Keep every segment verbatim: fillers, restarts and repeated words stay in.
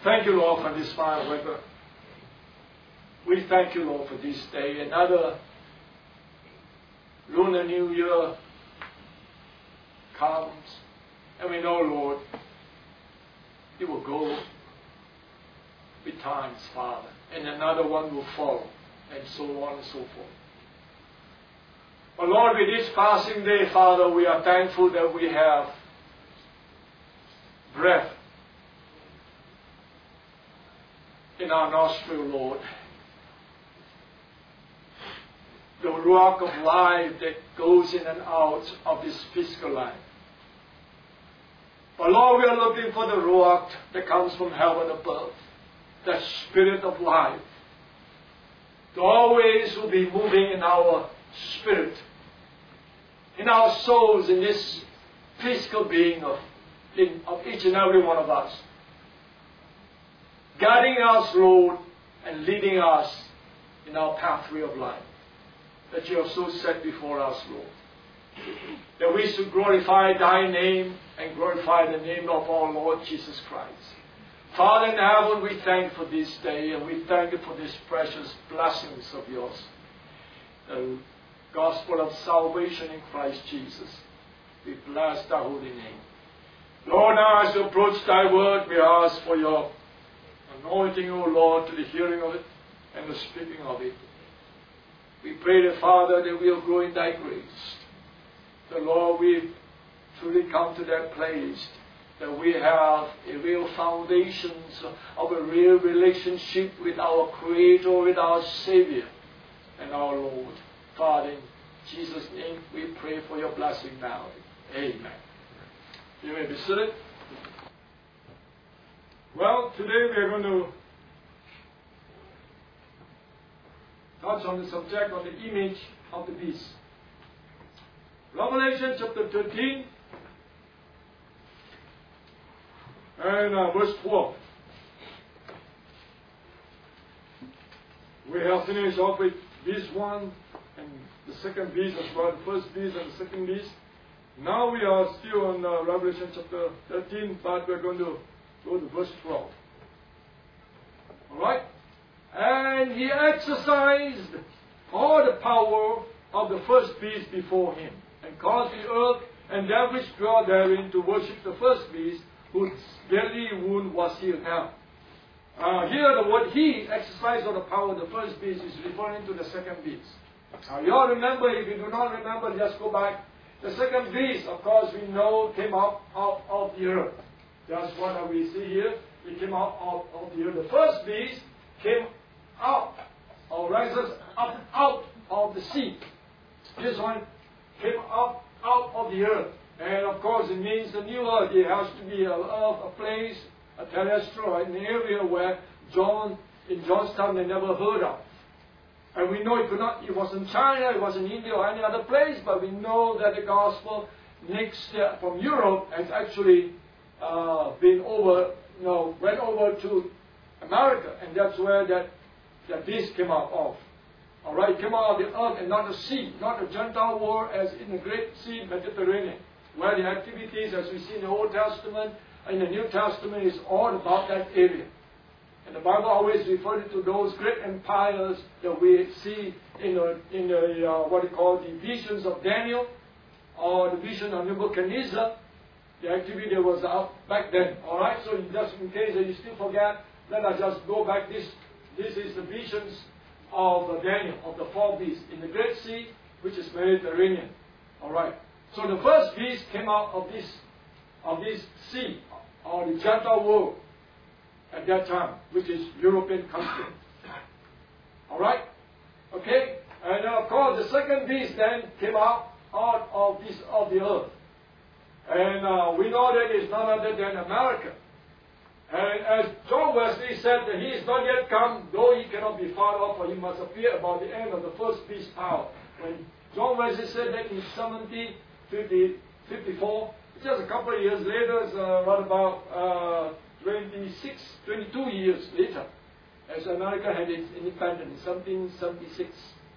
Thank you, Lord, for this fine weather. We thank you, Lord, for this day. Another Lunar New Year comes. And we know, Lord, it will go with times, Father. And another one will follow. And so on and so forth. But Lord, with this passing day, Father, we are thankful that we have breath in our nostril, Lord. The rock of life that goes in and out of this physical life. But Lord, we are looking for the rock that comes from heaven above. The Spirit of life. That always will be moving in our spirit, in our souls, in this physical being of, in, of each and every one of us. Guiding us, Lord, and leading us in our pathway of life that you have so set before us, Lord. That we should glorify Thy name and glorify the name of our Lord Jesus Christ. Father in heaven, we thank you for this day, and we thank you for these precious blessings of yours. The gospel of salvation in Christ Jesus. We bless thy holy name. Lord, now as we approach thy word, we ask for your anointing, O Lord, to the hearing of it and the speaking of it. We pray, that, Father, that we will grow in thy grace. The Lord, we truly come to that place that we have a real foundations of a real relationship with our Creator, with our Savior and our Lord. Father, in Jesus' name, we pray for your blessing now. Amen. You may be seated. Well, today we are going to touch on the subject of the image of the beast. Revelation chapter thirteen and uh, verse twelve. We have finished off with beast one and the second beast as well, the first beast and the second beast. Now we are still on uh, Revelation chapter thirteen, but we're going to go to verse twelve. Alright? And he exercised all the power of the first beast before him, and caused the earth and them which dwell therein to worship the first beast, whose deadly wound was healed. Now, uh, here the word he exercised all the power of the first beast is referring to the second beast. Now, you all remember, if you do not remember, just go back. The second beast, of course, we know came out, out of the earth. That's what we see here. It came out of, of the earth. The first beast came out, or rises up out of the sea. This one came up out of the earth. And of course, it means the new earth. It has to be a, a place, a terrestrial, an area where John, in John's time, they never heard of. And we know it could not, it was in China, it was in India or any other place, but we know that the gospel next uh, from Europe has actually uh, been over, you know, went over to America, and that's where that, that beast came out of. Alright, it came out of the earth and not the sea, not the Gentile world as in the Great Sea, Mediterranean, where the activities, as we see in the Old Testament and the New Testament, is all about that area. And the Bible always referred to those great empires that we see in the, in the uh, what we call the visions of Daniel, or the vision of Nebuchadnezzar. The activity that was out back then. Alright, so just in case that you still forget, let us just go back. This, this is the visions of uh, Daniel, of the four beasts in the Great Sea, which is Mediterranean. Alright, so the first beast came out of this, of this sea, or the Gentile world at that time, which is European country. Alright? Okay? And of course the second beast then came out, out of this of the earth. And uh, we know that it's none other than America. And as John Wesley said, that he is not yet come, though he cannot be far off, for he must appear about the end of the first beast's power. When John Wesley said that in seventeen fifty-four, just a couple of years later, it's uh, around about uh, twenty-six, twenty-two years later, as America had its independence in seventeen seventy-six.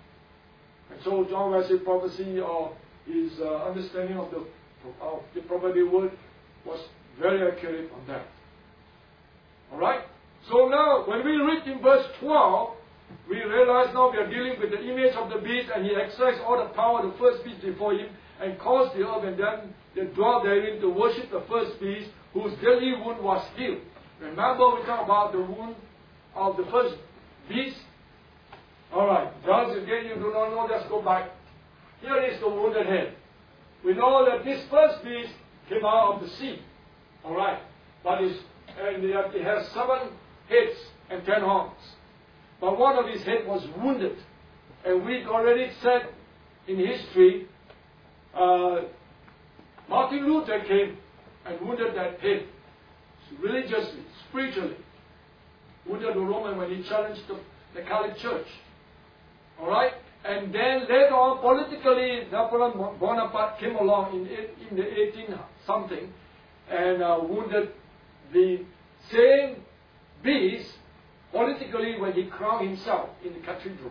And so John Wesley's prophecy, or his uh, understanding of the, of the prophetic word, was very accurate on that. Alright? So now, when we read in verse twelve, we realize now we are dealing with the image of the beast, and he exercised all the power of the first beast before him, and caused the earth and them that dwell therein to worship the first beast, whose deadly wound was healed. Remember, we talked about the wound of the first beast? Alright, just again, you do not know, just go back. Here is the wounded head. We know that this first beast came out of the sea. Alright, but it's, and it has seven heads and ten horns. But one of his head was wounded. And we already said in history, uh, Martin Luther came and wounded that head religiously, spiritually. Wounded the Roman when he challenged the, the Catholic Church. Alright? And then later on, politically, Napoleon Bonaparte came along in, in the eighteen something and uh, wounded the same beast politically when he crowned himself in the cathedral.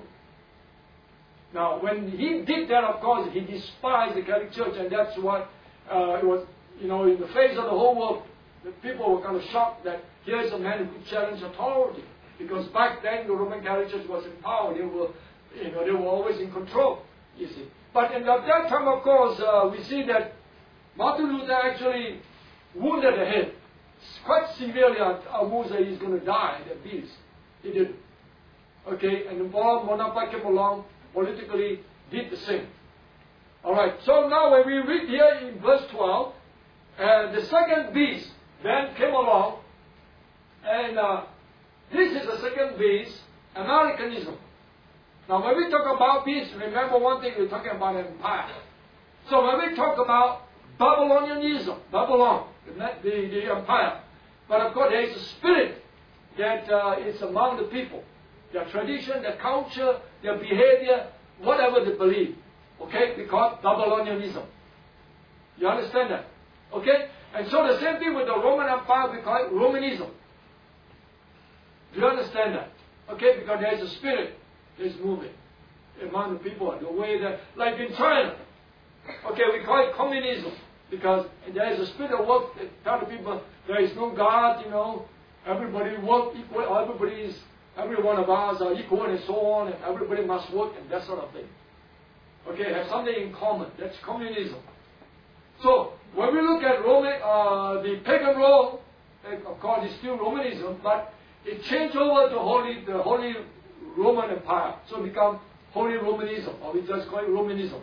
Now, when he did that, of course, he despised the Catholic Church, and that's what uh, it was, you know, in the face of the whole world, the people were kind of shocked that here's a man who could challenge authority. Because back then, the Roman Catholic Church was in power. They were, you know, they were always in control, you see. But at that time, of course, uh, we see that Martin Luther actually wounded the head quite severely. Almost that he's going to die, that beast. He did. Okay, and then Bonaparte came along, politically did the same. Alright, so now when we read here in verse twelve, uh, the second beast then came along, and uh, this is the second beast, Americanism. Now when we talk about beast, remember one thing, we're talking about empire. So when we talk about Babylonianism, Babylon, the, the, the empire, but of course there is a spirit that uh, is among the people. Their tradition, their culture, their behavior, whatever they believe. Okay? We call it Babylonianism. You understand that? Okay? And so the same thing with the Roman Empire, we call it Romanism. Do you understand that? Okay? Because there is a spirit that is moving among the people. The way that, like in China, okay, we call it communism. Because there is a spirit of work that tell the people there is no God, you know, everybody work equal, everybody is, every one of us are equal and so on, and everybody must work and that sort of thing. Okay, have something in common. That's communism. So, when we look at Roman, uh, the pagan Rome, of course it's still Romanism, but it changed over to Holy, the Holy Roman Empire. So it become Holy Romanism, or we just call it Romanism.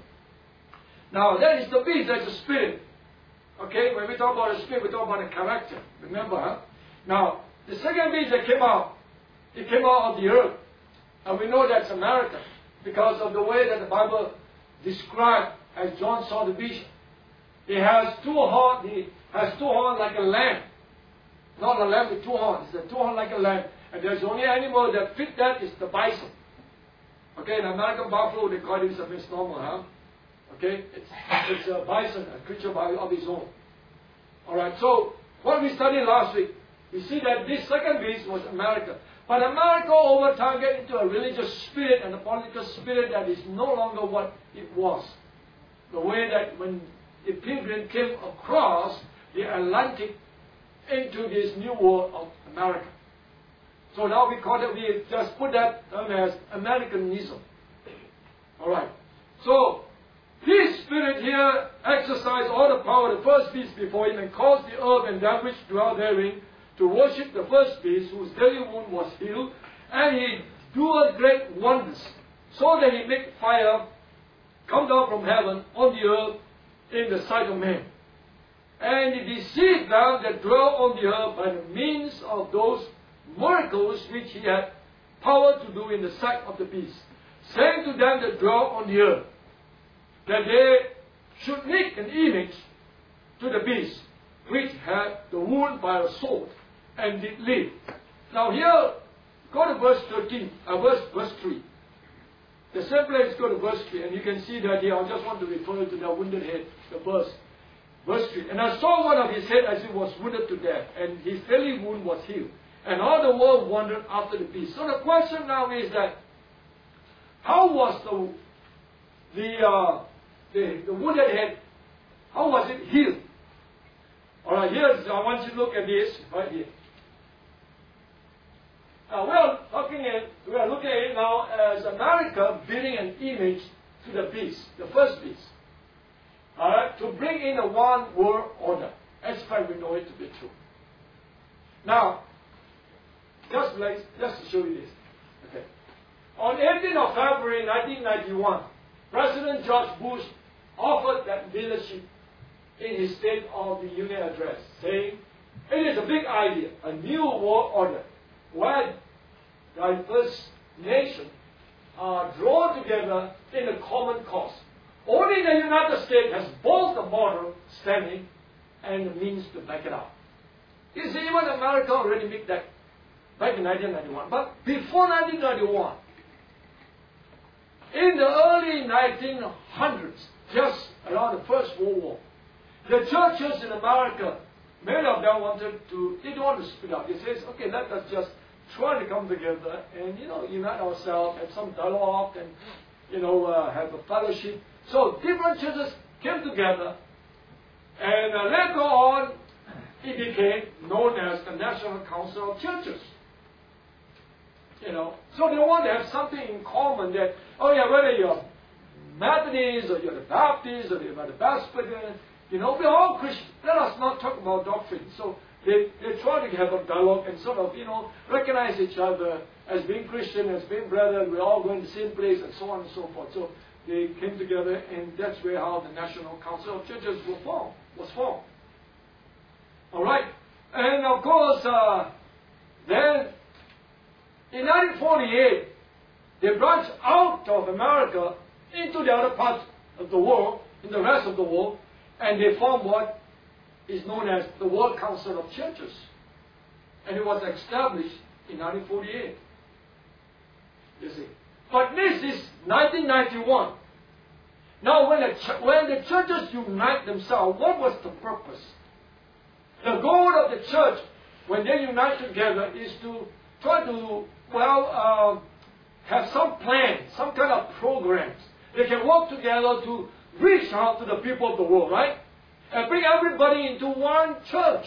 Now, that is the beast, that's the spirit. Okay, when we talk about the spirit, we talk about the character. Remember, huh? Now, the second beast that came out, it came out of the earth. And we know that's America, because of the way that the Bible described as John saw the vision. It has two horns, it has two horns like a lamb. Not a lamb with two horns, it's a two horns like a lamb. And there's only animal that fit that is the bison. Okay, in American buffalo, they call it a misnomer, huh? Okay, it's, it's a bison, a creature of his own. Alright, so what we studied last week, we see that this second beast was America. But America over time get into a religious spirit and a political spirit that is no longer what it was. The way that when the pilgrim came across the Atlantic into this new world of America. So now we call it, we just put that term as Americanism. Alright. So, this spirit here exercised all the power of the first beast before him and caused the earth and that which dwell therein to worship the first beast whose deadly wound was healed, and he doeth great wonders, so that he make fire come down from heaven on the earth in the sight of men. And he deceived them that dwell on the earth by the means of those miracles which he had power to do in the sight of the beast, saying to them that dwell on the earth, that they should make an image to the beast, which had the wound by a sword, and did live. Now here, go to verse thirteen, uh, verse, verse three. The same place, go to verse three, and you can see that here, I just want to refer to the wounded head, the verse. Verse three. And I saw one of his head as he was wounded to death, and his deadly wound was healed. And all the world wondered after the beast. So the question now is that, how was the, the, uh, the, the wounded head, how was it healed? Alright, here, I want you to look at this, right here. Uh, we are looking at we are looking at it now as America building an image to the beast, the first beast. All right, to bring in a one world order, as far as we know it to be true. Now, just like just to show you this, okay. On eighteenth of February nineteen ninety-one, President George Bush offered that leadership in his State of the Union address, saying, "It is a big idea, a new world order, where diverse nations are drawn together in a common cause. Only the United States has both the moral standing and the means to back it up." You see, even America already made that back in nineteen ninety-one. But before nineteen ninety-one, in the early nineteen hundreds, just around the First World War, the churches in America, many of them wanted to, they don't want to split up. They say, okay, let us just try to come together and, you know, unite ourselves, have some dialogue and, you know, uh, have a fellowship. So different churches came together, and uh, later on, it became known as the National Council of Churches. You know, so they want to have something in common that, oh yeah, whether you're Methodist or you're the Baptist or you're the Presbyterian, you know, we're all Christians. Let us not talk about doctrine. So they, they try to have a dialogue and sort of, you know, recognize each other as being Christian, as being brethren. We're all going to the same place and so on and so forth. So they came together, and that's where how the National Council of Churches were formed, was formed. All right, and of course, uh, then in nineteen forty-eight, they branched out of America into the other parts of the world, in the rest of the world, and they formed what is known as the World Council of Churches, and it was established in nineteen forty-eight. You see, but this is nineteen ninety-one. Now, when the ch- when the churches unite themselves, what was the purpose? The goal of the church, when they unite together, is to try to, well, uh, have some plan, some kind of programs. They can work together to reach out to the people of the world, right? And bring everybody into one church.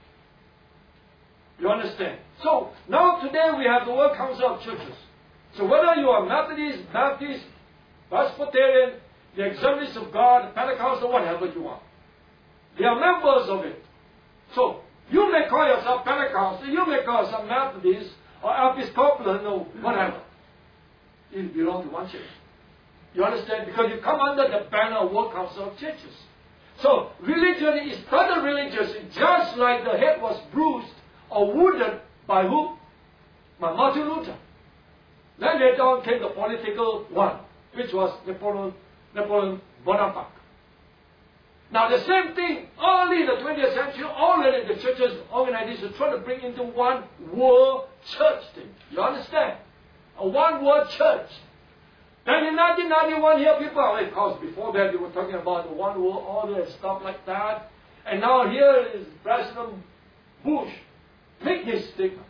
You understand? So, now today we have the World Council of Churches. So whether you are Methodist, Baptist, Presbyterian, the Assemblies of God, Pentecostal, whatever you want, they are members of it. So, you may call yourself Pentecostal, you may call yourself Methodist, or Episcopal, or whatever. You belong to one church. You understand? Because you come under the banner of World Council of Churches. So, religion is further religious, just like the head was bruised or wounded by who? By Martin Luther. Then later on came the political one, which was Napoleon, Napoleon Bonaparte. Now the same thing, early in the twentieth century, already the churches organized to try to bring into one world church thing. You understand? A one world church. Then in nineteen ninety-one here, people are, of course, before that they were talking about the one world order and stuff like that. And now here is President Bush make his statement.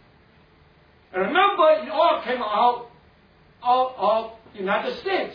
And remember, it all came out, out of the United States.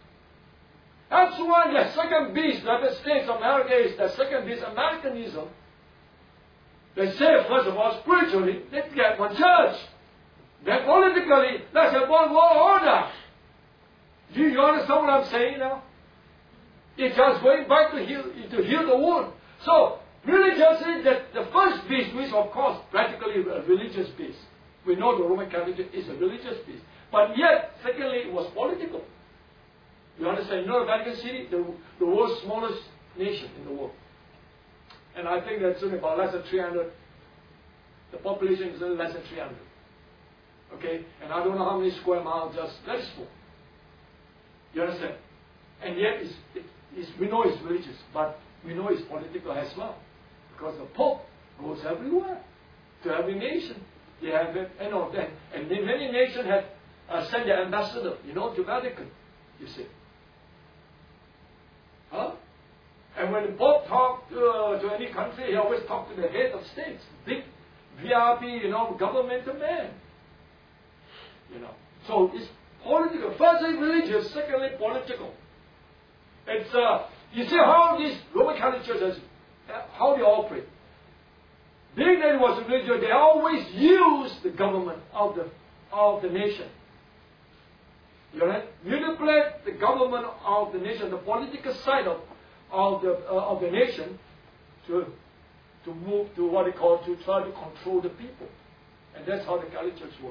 That's why the second beast, the United States of America, is the second beast, Americanism. They say, first of all, spiritually, let's get one church. Then politically, let's have one world order. Do you understand what I'm saying now? It's just going back to heal, to heal the wound. So, religiously, the, the first beast, which of course, practically a religious beast. We know the Roman Catholic is a religious beast. But yet, secondly, it was political. You understand? You know Vatican City, the, the world's smallest nation in the world. And I think that's only about less than three hundred. The population is only less than three hundred. Okay? And I don't know how many square miles, just very small. You understand? And yet, it's, it, it's, we know it's religious, but we know it's political as well. Because the Pope goes everywhere, to every nation. They have it, you know, that, and many nations have uh, sent their ambassador, you know, to Vatican, you see. Huh? And when the Pope talks to, uh, to any country, he always talks to the head of states, big V I P, you know, governmental man. You know, so it's political. Firstly, religious. Secondly, political. It's uh, you see how these Roman Catholic churches, uh, how they operate. being that it was religious, they always used the government of the, of the nation. You know, manipulate the government of the nation, the political side of, of, the, uh, of the nation to, to move to what they call to try to control the people. And that's how the Catholic Church works.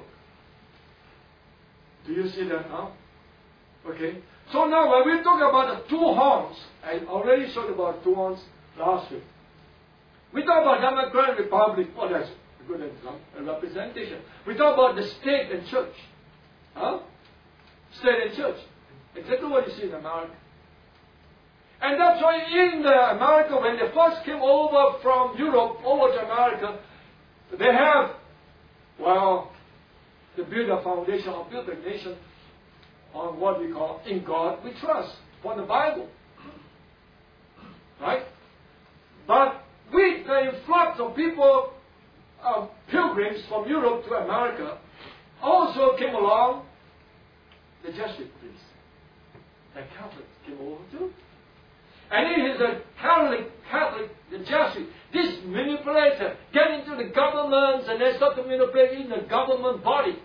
Do you see that now? Okay. So now when we talk about the two horns, I already showed about two horns last week. We talk about Democratic Republic. Oh, that's a good example, a representation. We talk about the state and church. Huh? State and church. Exactly what you see in America. And that's why in the America, when they first came over from Europe over to America, they have, well, they build a foundation or build a nation on what we call in God we trust, from the Bible. Right? But with the influx of people, uh, pilgrims from Europe to America, also came along the Jesuit priests. The Catholics came over too. And it is a Catholic, Catholic, the Jesuit, this manipulator, get into the governments and they start to manipulate in the government body.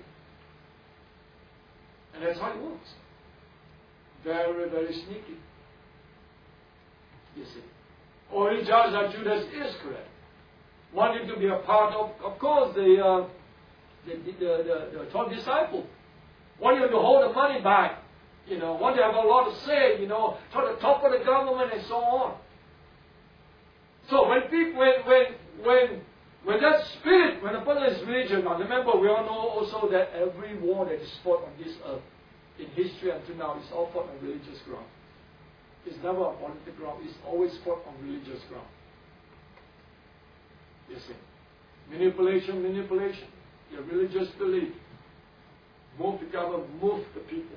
And that's how it works. Very, very sneaky. You see. Only judge that Judas is correct. Wanting to be a part of, of course, the, uh, the, the, the, the twelve disciples. Wanting to hold the money back. You know, want to have a lot of say, you know, try to topple the government and so on. So when people, when, when, when, when that spirit, when a person is religious, now remember we all know also that every war that is fought on this earth, in history until now, is all fought on religious ground. It's never on political ground, it's always fought on religious ground. You see. Manipulation, manipulation. Your religious belief. Move the government, move the people.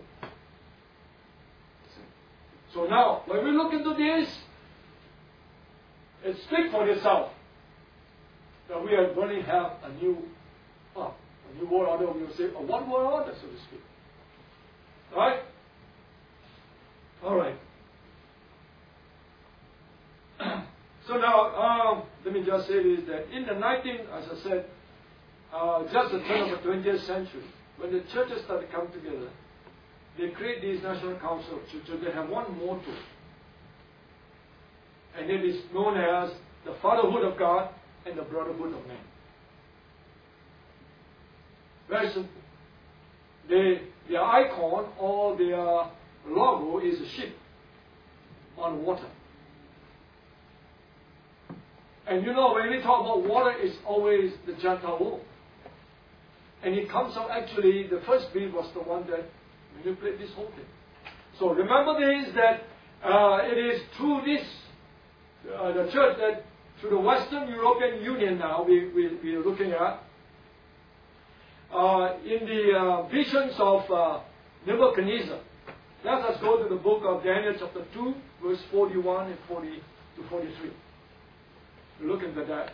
So now, when we look into this, it speaks for itself that we are going to have a new, uh, a new world order. We will say a one world order, so to speak. Right? All right. So now, um, let me just say this: that in the nineteenth, as I said, uh, just the turn of the twentieth century, when the churches started to come together, they create these national council of churches. They have one motto, and it is known as the fatherhood of God and the brotherhood of man. Very simple. They, their icon or their logo is a ship on water. And you know, when we talk about water, it's always the Gentile world. And it comes out actually, the first beast was the one that manipulate this whole thing. So remember this, that uh, it is through this, uh, the church, that through the Western European Union now we, we, we are looking at, uh, in the uh, visions of uh, Nebuchadnezzar. Let us go to the book of Daniel chapter two, verse forty-one and forty to forty-three. Look into that.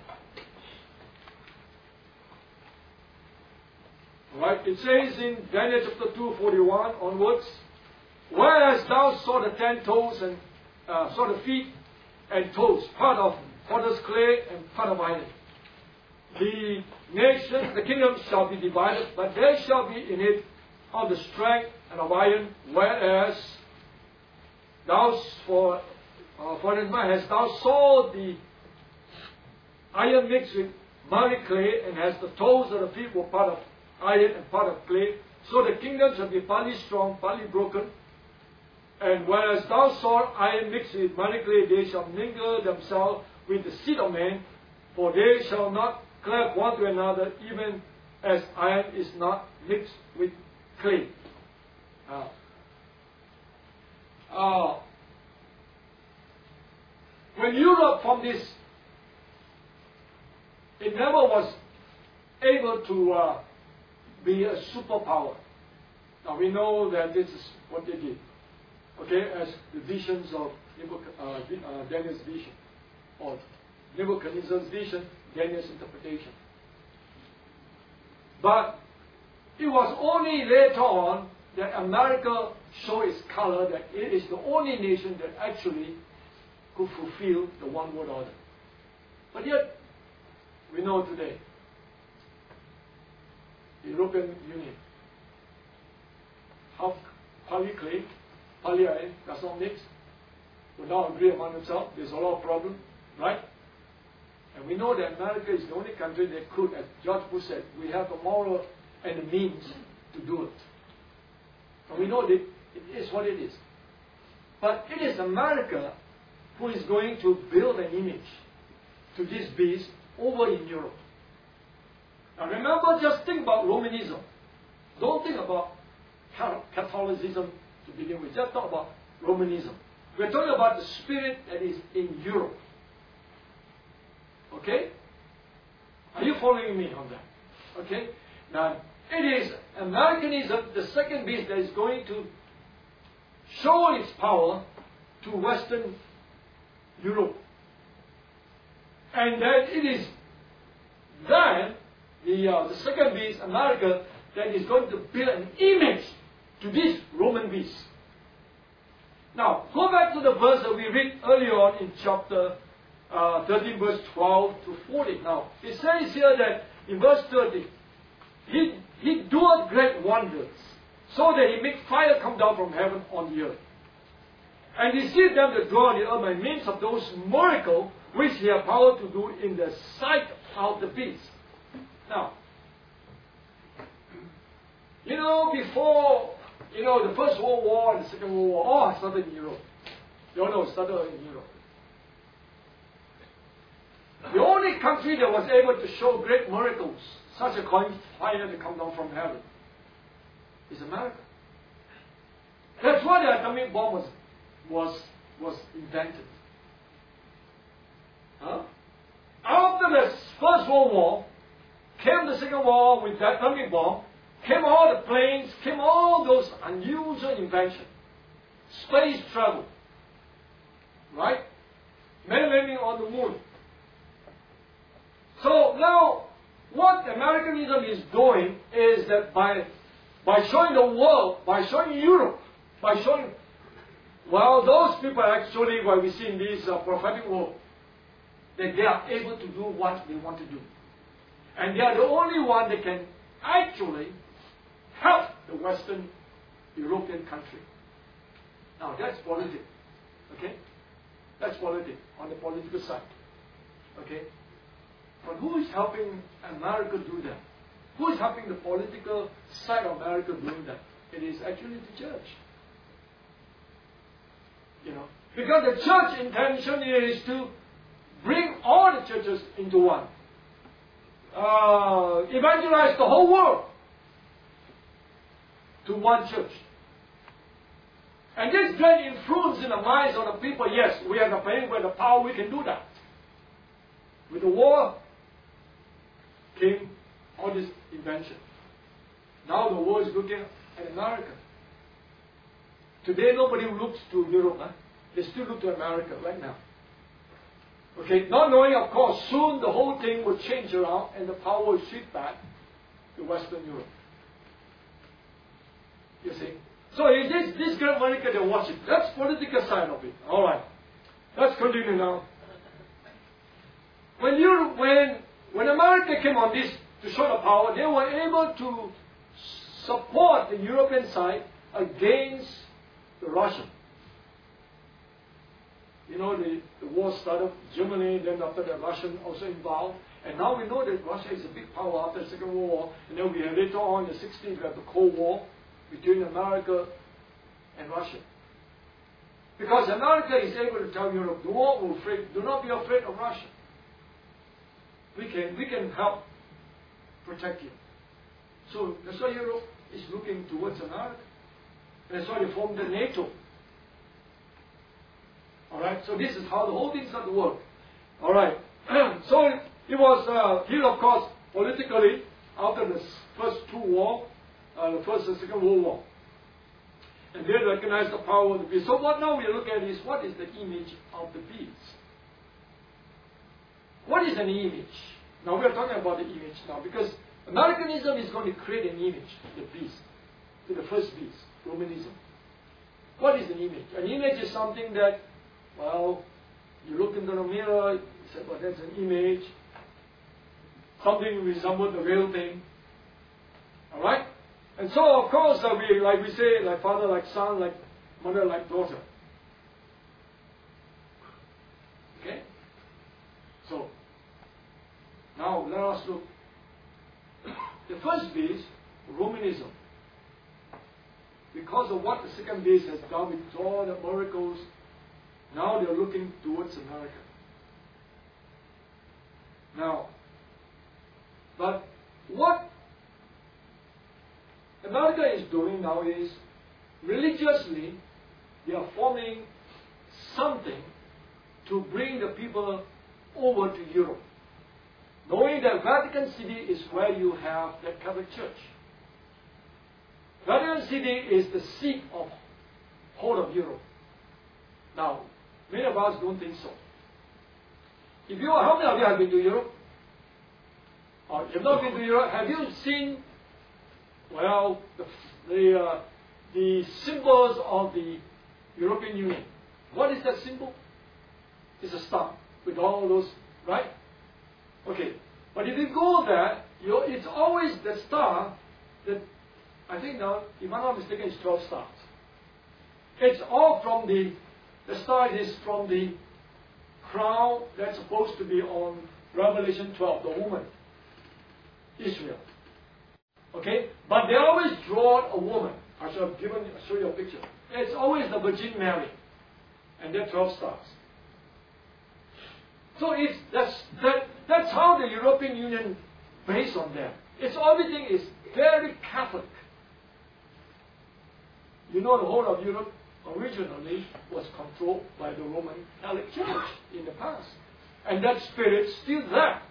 Alright, it says in Daniel chapter two, forty-one onwards, whereas thou saw the ten toes and uh, saw the feet and toes, part of potter's clay and part of iron. The nation, the kingdom shall be divided, but there shall be in it of the strength and of iron, whereas thou for uh, for instance, hast thou saw the iron mixed with miry clay, and as the toes of the feet were part of iron and part of clay, so the kingdom shall be partly strong, partly broken. And whereas thou saw iron mixed with miry clay, they shall mingle themselves with the seed of men, for they shall not cleave one to another, even as iron is not mixed with clay. Uh, uh, when Europe formed this, it never was able to uh, be a superpower. Now we know that this is what they did. Okay, as the visions of uh, uh, Daniel's vision, or Nebuchadnezzar's vision, Daniel's interpretation. But it was only later on that America showed its color, that it is the only nation that actually could fulfill the one world order. But yet, we know today. European Union. How poly-clay, poly-iron does not mix. We now agree among themselves. There's a lot of problem, right? And we know that America is the only country that could, as George Bush said, we have the moral and the means to do it. And we know that it is what it is. But it is America who is going to build an image to this beast over in Europe. Now remember, just think about Romanism. Don't think about Catholicism to begin with. Just talk about Romanism. We're talking about the spirit that is in Europe. Okay? Are you following me on that? Okay? Now, it is Americanism, the second beast, that is going to show its power to Western Europe. And that it is then the, uh, the second beast, America, that is going to build an image to this Roman beast. Now, go back to the verse that we read earlier on in chapter uh, thirteen, verse twelve to fourteen. Now, it says here that in verse thirty, He, he doeth great wonders, so that He make fire come down from heaven on the earth. And He seeth them that dwell on the earth by means of those miracles which He hath power to do in the sight of the beast. Now, you know, before, you know, the First World War and the Second World War, all started in Europe. You all know it started in Europe. The only country that was able to show great miracles, such a kind of fire to come down from heaven, is America. That's why the atomic bomb was, was, was invented. Huh? After the First World War, came the Second World War with the atomic bomb, came all the planes, came all those unusual inventions. Space travel. Right? Men landing on the moon. So now, what Americanism is doing is that by, by showing the world, by showing Europe, by showing, well, those people actually, what we see in this uh, prophetic world, that they are able to do what they want to do. And they are the only one that can actually help the Western European country. Now, that's politics. Okay? That's politics, on the political side. Okay? But who is helping America do that? Who is helping the political side of America doing that? It is actually the church. You know, because the church intention is to bring all the churches into one. Uh, evangelize the whole world to one church. And this great influence in the minds of the people, yes, we have the pain, we have the power, we can do that. With the war came all this invention. Now the world is looking at America. Today nobody looks to Europe. Huh? They still look to America right now. Okay, not knowing, of course, soon the whole thing will change around and the power will shift back to Western Europe. You see? So it is this great America they're watching. That's political side of it. All right. Let's continue now. When you when when America came on this to show the power, they were able to support the European side against the Russian. You know, the, the war started, Germany, then after that Russian also involved. And now we know that Russia is a big power after the Second World War. And then we have later on in the sixties, we have the Cold War between America and Russia. Because America is able to tell Europe, do not be afraid, do not be afraid of Russia. We can, we can help protect you. So that's why Europe is looking towards America. That's why they formed the NATO. Alright, so this is how the whole thing started to work. Alright, so it was uh, here, of course, politically, after the first two wars, uh, the first and second World War. And they recognized the power of the beast. So what now we look at is, what is the image of the beast? What is an image? Now we are talking about the image now, because Americanism is going to create an image, the beast, to the first beast, Romanism. What is an image? An image is something that, well, you look into the mirror, you say, well, that's an image. something resembled the real thing. Alright? And so, of course, uh, we, like we say, like father like son, like mother like daughter. Okay? So, now let us look. The first beast, Romanism. Because of what the second beast has done with all the miracles, now they're looking towards America. Now, but what America is doing now is, religiously, they are forming something to bring the people over to Europe. Knowing that Vatican City is where you have the Catholic Church. Vatican City is the seat of whole of Europe. Now, many of us don't think so. If you, how many of you have been to Europe? Or if you have not been to Europe, have you seen, well, the the, uh, the symbols of the European Union? What is that symbol? It's a star with all those, right? Okay, but if you go there, you it's always the star that, I think now, if I'm not mistaken, it's twelve stars. It's all from the, the star is from the crown that's supposed to be on Revelation twelve, the woman, Israel. Okay, but they always draw a woman. I shall give you, show you a picture. It's always the Virgin Mary, and they're twelve stars. So it's that's that that's how the European Union based on that. It's everything is very Catholic. You know, the whole of Europe originally was controlled by the Roman Catholic Church in the past, and that spirit's still there.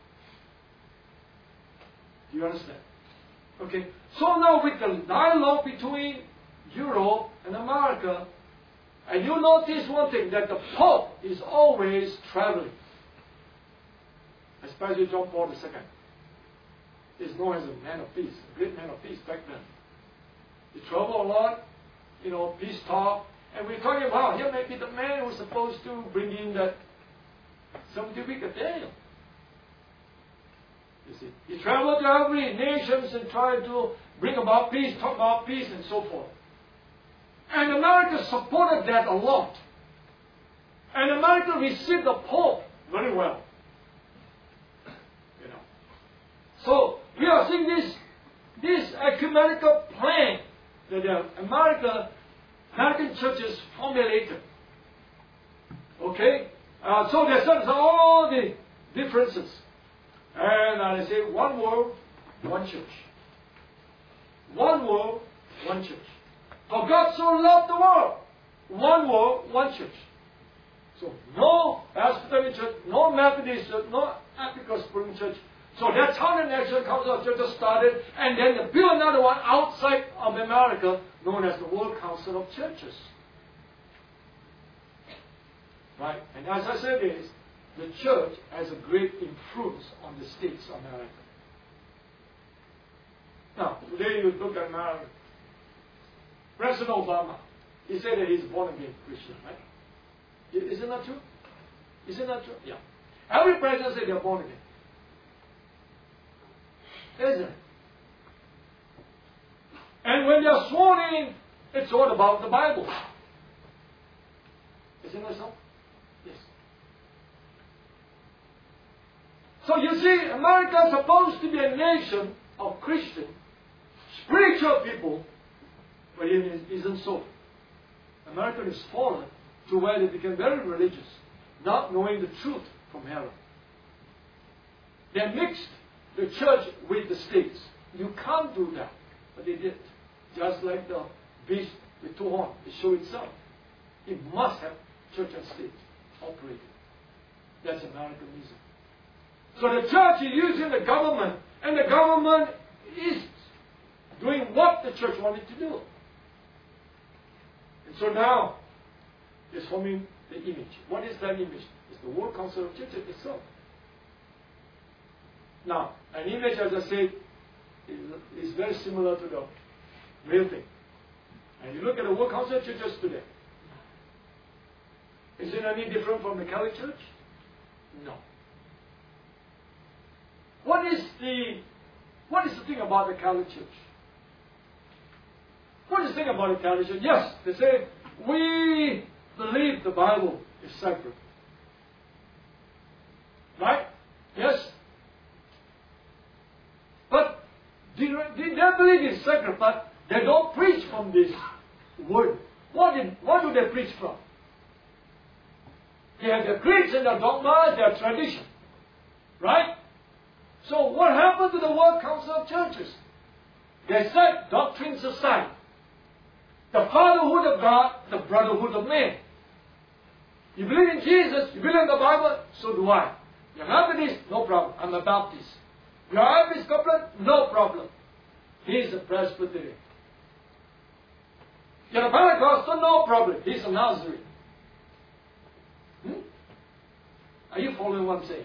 Do you understand? Okay. So now with the dialogue between Europe and America, and you notice one thing, that the Pope is always traveling. Especially John Paul the Second. He's known as a man of peace, a great man of peace back then. He traveled a lot, you know, peace talk, and we're talking about, here may be the man who's supposed to bring in that seventy-week of Daniel. You see, he traveled to every nations and tried to bring about peace, talk about peace, and so forth. And America supported that a lot. And America received the Pope very well. You know. So we are seeing this this ecumenical plan that the America American churches formulated. Okay? Uh, so there's all the differences. And I say one world, one church. One world, one church. For God so loved the world. One world, one church. So no Presbyterian church, no Methodist church, no Episcopal church. So that's how the National Council of Churches started, and then they built another one outside of America, known as the World Council of Churches. Right? And as I said this, the church has a great influence on the states of America. Now, today you look at America. President Obama, he said that he's born again Christian, right? Isn't that true? Isn't that true? Yeah. Every president said they're born again. Isn't it? And when they're sworn in, it's all about the Bible. Isn't that so? Yes. So you see, America is supposed to be a nation of Christian, spiritual people, but it isn't so. America has fallen to where they became very religious, not knowing the truth from error. They mixed the church with the states. You can't do that, but they did. Just like the beast with two horns, it showed itself. It must have church and state operating. That's Americanism. So the church is using the government, and the government is doing what the church wanted to do. And so now, it's forming the image. What is that image? It's the World Council of Churches itself. Now, an image, as I said, is, is very similar to the real thing. And you look at the World Council of Churches today. Is it any different from the Catholic Church? No. what is the what is the thing about the Catholic Church? What is the thing about the Catholic Church? Yes, they say we believe the Bible is sacred. Right? Yes? But they, they believe it's sacred, but they don't preach from this word. What, did, what do they preach from? They have their creeds and their dogmas, their tradition. Right? So what happened to the World Council of Churches? They set doctrines aside. The fatherhood of God, the brotherhood of man. You believe in Jesus, you believe in the Bible, so do I. You're Methodist, no problem. I'm a Baptist. You're Episcopal, no problem. He's a Presbyterian. You're a Pentecostal, no problem. He's a Nazarene. Hmm? Are you following what I'm saying?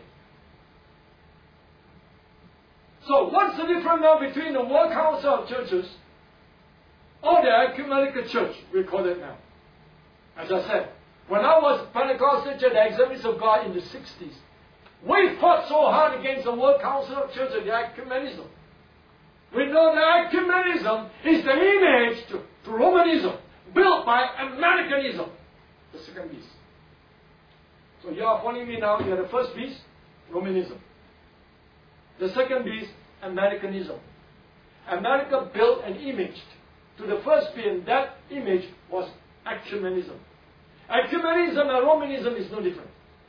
So what's the difference now between the World Council of Churches or the Ecumenical Church, we call it now? As I said, when I was Pentecostal Church, the Assemblies of God in the sixties, we fought so hard against the World Council of Churches, the ecumenism. We know that ecumenism is the image to, to Romanism, built by Americanism, the second beast. So you are following me now, you are the first beast, Romanism. The second beast, Americanism. America built an image to the first beast, and that image was ecumenism. Ecumenism and Romanism is no different.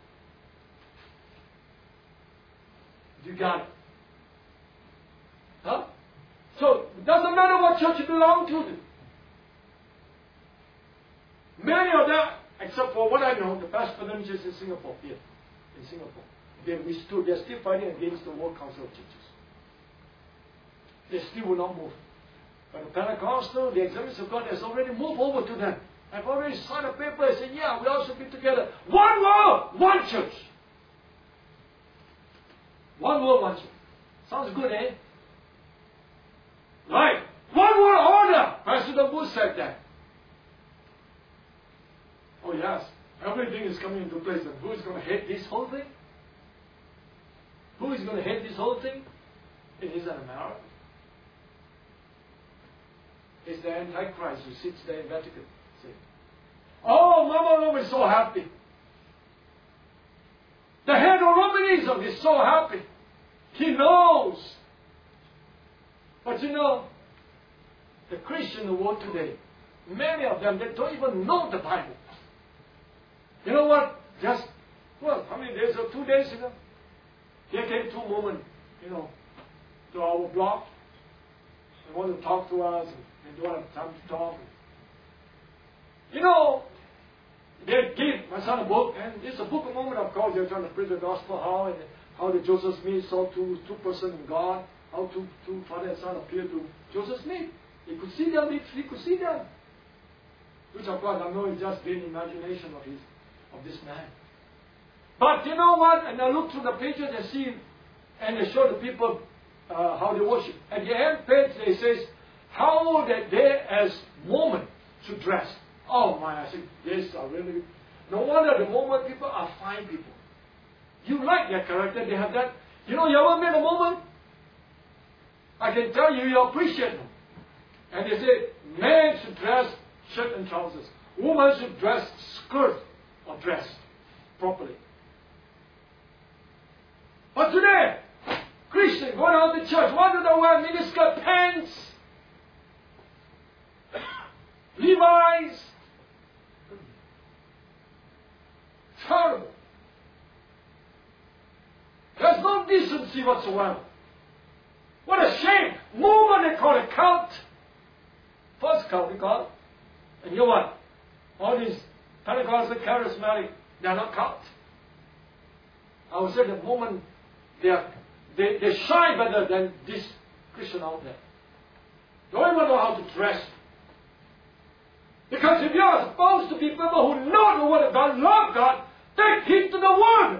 You got it. Huh? So, it doesn't matter what church you belong to. Many of them, except for what I know, the Presbyterian Church in Singapore, here, in Singapore, they withstood, they're still fighting against the World Council of Churches. They still will not move. But the Pentecostal, the Assemblies of God has already moved over to them. I've already signed a paper and said, yeah, we all should be together. One world, one church. One world, one church. Sounds good, eh? Right. One world order. President Bush said that. Oh yes. Everything is coming into place. And who is going to hate this whole thing? Who is going to hate this whole thing? It is an America. It's the Antichrist who sits there in Vatican. See? Oh, Mama Rome is so happy. The head of Romanism is so happy. He knows. But you know, the Christian world today, many of them, they don't even know the Bible. You know what? Just, well, how many days or two days ago, there came two women, you know, to our block. They want to talk to us, and they don't have time to talk. You know, they give my son a book, and it's a book of Mormon, of course. They're trying to preach the gospel, how and how the Joseph Smith saw two two persons in God, how two two father and son appeared to Joseph Smith. He could see them, he could see them. Which of course I know is just vain imagination of his of this man. But you know what? And I look through the pages and see, and they show the people uh, how they worship. At the end page, it says how that they as Mormon should dress. Oh my, I said, these are really... No wonder the Mormon people are fine people. You like their character, they have that. You know, you ever met a Mormon? I can tell you, you appreciate them. And they say, men should dress shirt and trousers. Women should dress skirt or dress properly. But today, Christians going out to church, why do they wear miniskirt pants? Levi's? Terrible. There's no decency whatsoever. What a shame. Mormon, they call it cult. First cult, they call it. And you know what? All these Pentecostal charismatic, they are not cult. I would say the Mormon, they, are, they, they shine better than this Christian out there. They don't even know how to dress. Because if you are supposed to be people who know the Word of God, love God, take heed to the Word.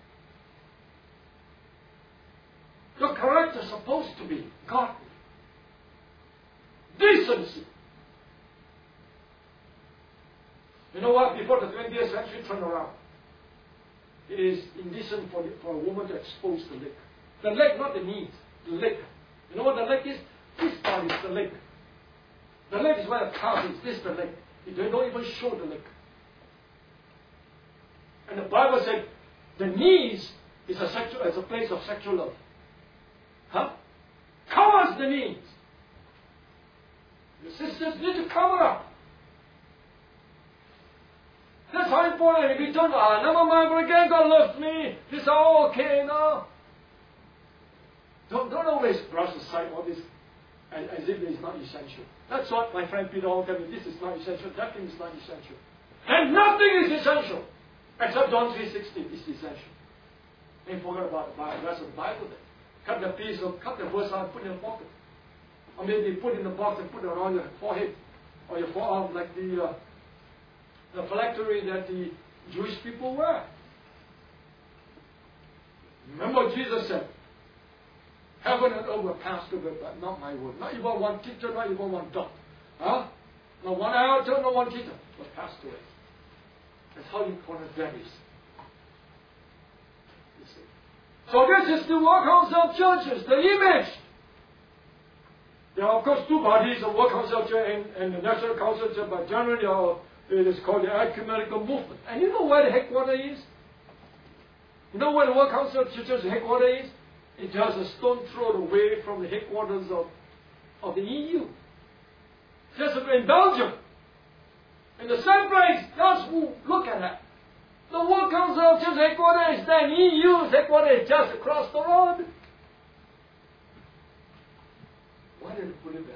Your character is supposed to be godly. Decency. You know what? Before the twentieth century turned around, it is indecent for, the, for a woman to expose the liquor. The leg, not the knees. The leg. You know what the leg is? This part is the leg. The leg is where the calf is. This is the leg. They don't even show the leg. And the Bible said the knees is a sexual, is a place of sexual love. Huh? Covers the knees. The sisters need to cover up. That's how important. If you don't, ah, never mind, but again, God loves me. This is all okay now. Don't, don't always brush aside all this as, as if it is not essential. That's what my friend Peter all told me. This is not essential. That thing is not essential. And nothing is essential. Except John three sixteen is essential. And forget about the rest of the Bible then. Cut the piece of, cut the verse out and put it in the pocket. Or maybe put it in the box and put it around your forehead. Or your forearm like the, uh, the phylactery that the Jewish people wear. Remember what Jesus said. Heaven and earth will pass away, but not my word. Not even one tittle, not even one dot. Huh? Not one iota, not one tittle will pass away. That's how important that is. You see. So this is the work council of churches, the image. There are of course two bodies, the work council of church and, and the national council of church, but generally uh, it is called the ecumenical movement. And you know where the headquarters is? You know where the work council of churches headquarters is? It's just a stone throw away from the headquarters of, of the E U. Just in Belgium. In the same place, just look at that. The World Council of Church headquarters is there, E U's headquarters is just across the road. Why did they put it there?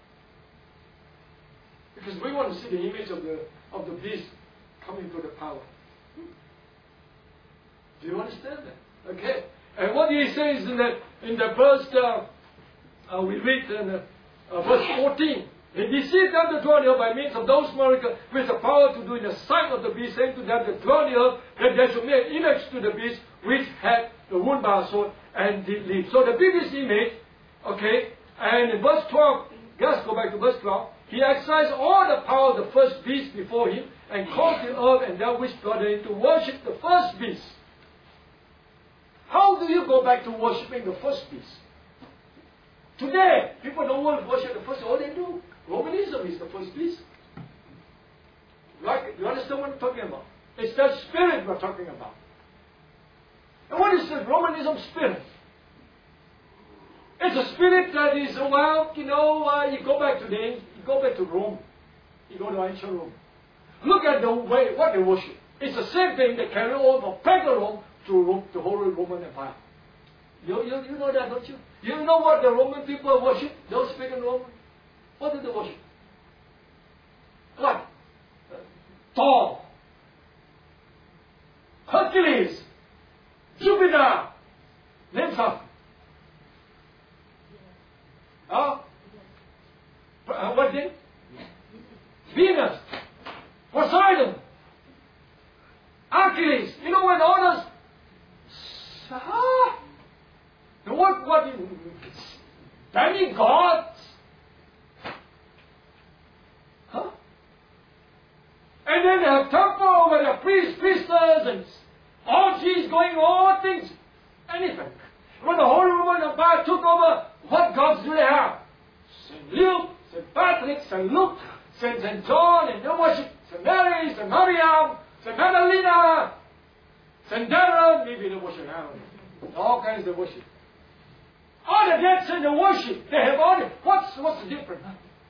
Because we want to see the image of the of the beast coming to the power. Do you understand that? Okay. And what he says in the in the verse uh, uh, we read in uh, uh, verse fourteen. He deceived them to dwell on the earth by means of those miracles with the power to do in the sight of the beast, saying to them that dwell on the earth that they should make an image to the beast which had the wound by a sword and did live. So the biggest image, okay, and in verse twelve, let's go back to verse twelve. He exercised all the power of the first beast before him and caused the earth and that which dwelt therein to worship the first beast. How do you go back to worshipping the first beast? Today, people don't want to worship the first. All they do, Romanism is the first beast. Right? You understand what I'm talking about? It's that spirit we're talking about. And what is the Romanism spirit? It's a spirit that is, well, you know, uh, you go back to the, you go back to Rome. You go to ancient Rome. Look at the way, what they worship. It's the same thing they carry on from pagan Rome to Rome, the whole Roman Empire. You, you, you know that, don't you? You know what the Roman people worship? Those pagan Romans? What do they worship? What? Uh, Thor, Hercules, Jupiter, name some. Huh? Uh, what thing? Venus, Poseidon, Achilles. You know what all those? Ah, what? What? Demigods? Huh? And then they have temple over their priests, priestess, and orgies going, all things, anything. When the Holy Roman Empire took over, what gods do they have? Saint Luke, Saint Patrick, Saint Luke, Saint Saint John, and they worship Saint Mary, Saint Mariam, Saint Madalena, Saint Darren, maybe they worship Aaron. All kinds of worship. All the dead saints they worship. They have all the, what's what's the difference?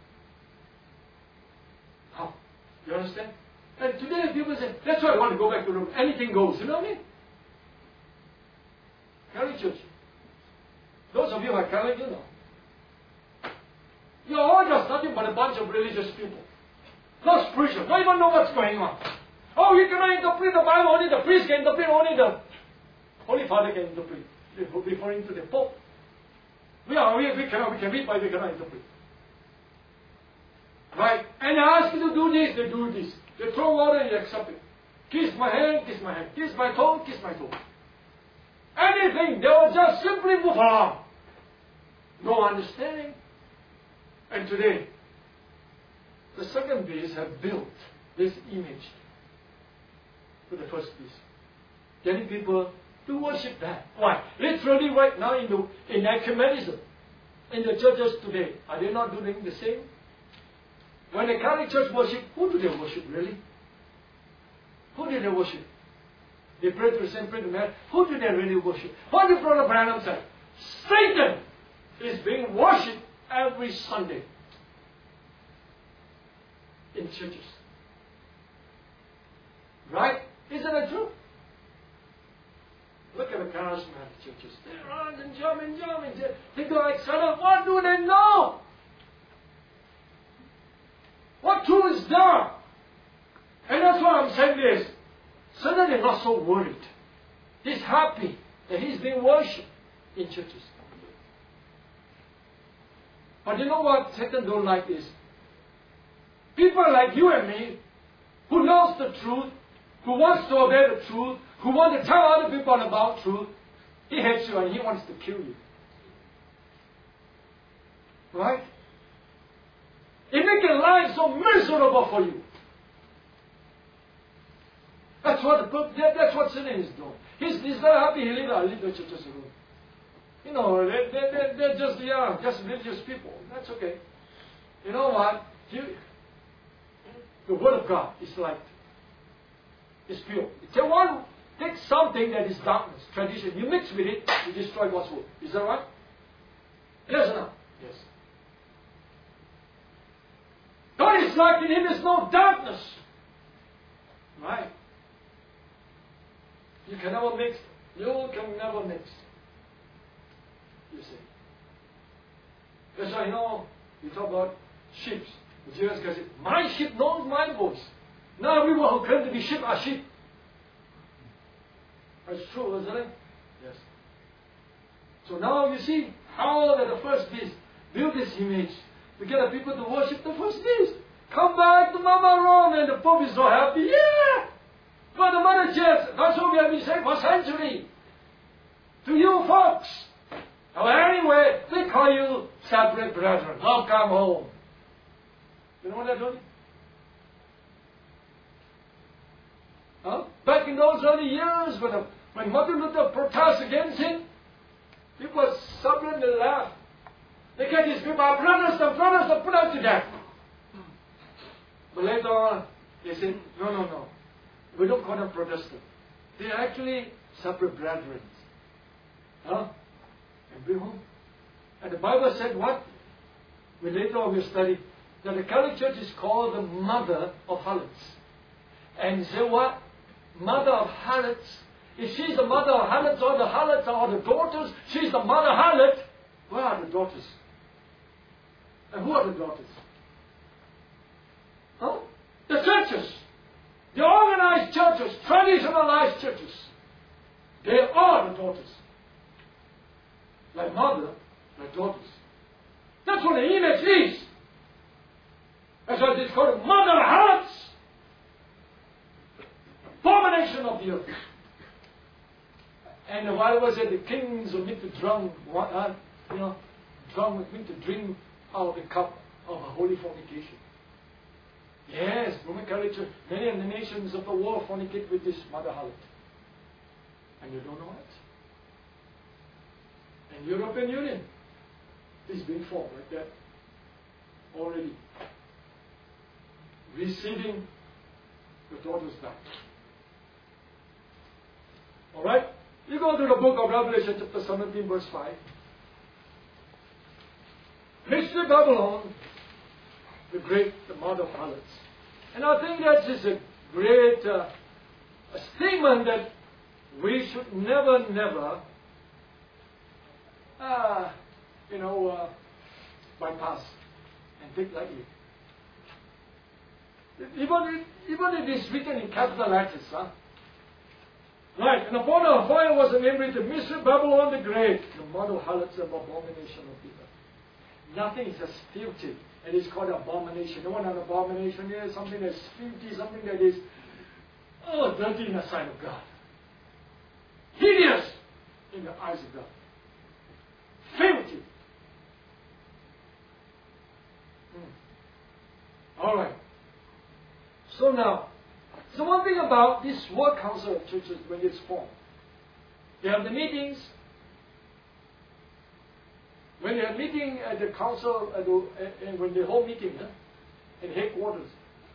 How? You understand? And today people say, that's why I want to go back to Rome. Anything goes, you know what I mean? Catholic Church. Those of you who are Catholic, you know. You're all just nothing but a bunch of religious people. No spiritual. Don't even know what's going on. Oh, you cannot interpret the Bible, only the priest can interpret, only the Holy Father can interpret. Referring to the Pope. We are we, we cannot we can read, but we cannot interpret. Right? And they ask you to do this, they do this. They throw water and you accept it. Kiss my hand, kiss my hand. Kiss my toe, kiss my toe. Anything, they will just simply move along. No understanding. And today, the second beast have built this image to the first beast. Getting people to worship that. Why? Literally right now in the in ecumenism, in the churches today, are they not doing the same? When the Catholic Church worship, who do they worship really? Who do they worship? They pray to the same prayer to Mary. Who do they really worship? What did Brother Branham say? Satan is being worshipped every Sunday in churches. Right? Isn't that true? Look at the charismatic churches. They run and jump and jump and jump. They go excited. What do they know? What truth is there? And that's what I'm saying is, Satan is not so worried. He's happy that he's being worshipped in churches. But you know what Satan don't like is, people like you and me, who knows the truth, who wants to obey the truth, who want to tell other people about truth, he hates you and he wants to kill you. Right? It makes your life so miserable for you. That's what the, that, that's what Satan is doing. He's, he's very happy he leave, uh, leave the churches alone. You know, they, they, they, they're just, yeah, just religious people. That's okay. You know what? You, the Word of God is like, it's pure. If you want to take something that is darkness, tradition, you mix with it, you destroy God's Word. Is that right? Yes or no? Yes. God is like, in Him is no darkness. Right? You can never mix. You can never mix. You see. That's why, you know, you talk about sheep. Jesus Christ said, my sheep knows my voice. Not everyone who claims to be sheep are sheep. That's true, isn't it? Yes. So now you see how that the first beast built this image to get the people to worship the first beast. Come back to Mama Rome, and the Pope is so happy. Yeah! But the Mother Church, that's what we have been saying for centuries. To you folks. Well, anyway, they call you separate brethren. Now come home. You know what they're doing? Huh? Back in those early years, when, the, when Martin Luther protested against it, people suddenly laughed. They get these people, our brothers and brothers are put out to death. But later on, they said, no, no, no. We don't call them Protestant. They are actually separate brethren. Huh? And bring home. And the Bible said what? We later on we study that the Catholic Church is called the mother of harlots. And you say what? Mother of harlots. If she's the mother of harlots, or the harlots are the daughters, she's the mother harlot. Where are the daughters? And who are the daughters? Huh? The churches. The organized churches, traditionalized churches. They are the daughters. Like mother, like daughters. That's what the image is. That's why it's called mother harlots. Abomination of the earth. And the Bible said the kings will meet to drunk, uh, you know, drunk will meet to drink out of the cup of a holy fornication. Yes, Roman Catholic Church, many of the nations of the world fornicate with this mother harlot. And you don't know it. And European Union is being formed like that already. Receiving the daughters back. Alright? You go to the book of Revelation chapter seventeen verse five. Mystery Babylon, the great, the mother of harlots. And I think that is a great uh, a statement that we should never, never, uh, you know, uh, bypass and take lightly. Even, even if it's written in capital letters, huh? Right, and upon her fire was a name written, Mystery Babylon the Great, the mother of harlots and abomination of people. Nothing is as filthy, and it's called abomination. You know what an abomination is? Something that's filthy, something that is, oh, dirty in the sight of God. Hideous in the eyes of God. Filthy. Hmm. All right. So now, so one thing about this World Council of Churches when it's formed, They have the meetings. When they are meeting at the council, at the, and when they hold meeting huh, at headquarters,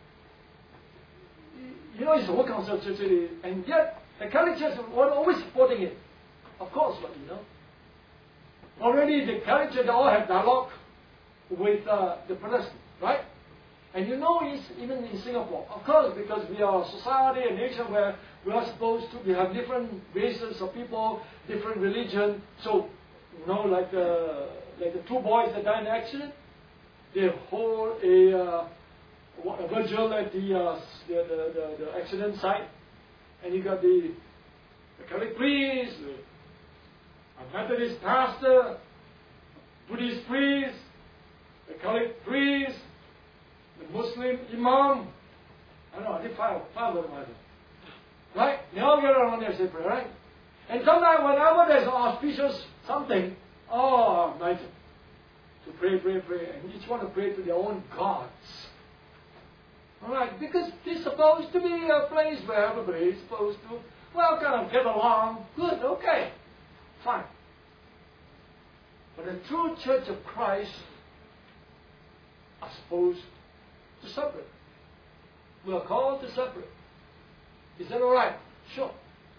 you know, it's the whole council church, and yet the Catholic Church was always supporting it. Of course, but you know, already the Catholic Church, they all have dialogue with uh, the Protestant, right? And you know, it's even in Singapore, of course, because we are a society, a nation where we are supposed to, we have different races of people, different religion. So, you know, like the like the two boys that died in the accident, they hold a, uh, a vigil at the, uh, the, the, the the accident site, and you got the, the Catholic priest, a Methodist pastor, Buddhist priest, the Catholic priest, the Muslim imam. I don't know, I think five, five of them, I think. Right? They all get around there and say prayer, right? And sometimes whenever there's an auspicious something, oh, nice. To pray, pray, pray. And each one to pray to their own gods. Alright, because it's supposed to be a place where everybody is supposed to, well, kind of get along. Good, okay. Fine. But the true Church of Christ are supposed to separate. We are called to separate. Is that alright? Sure.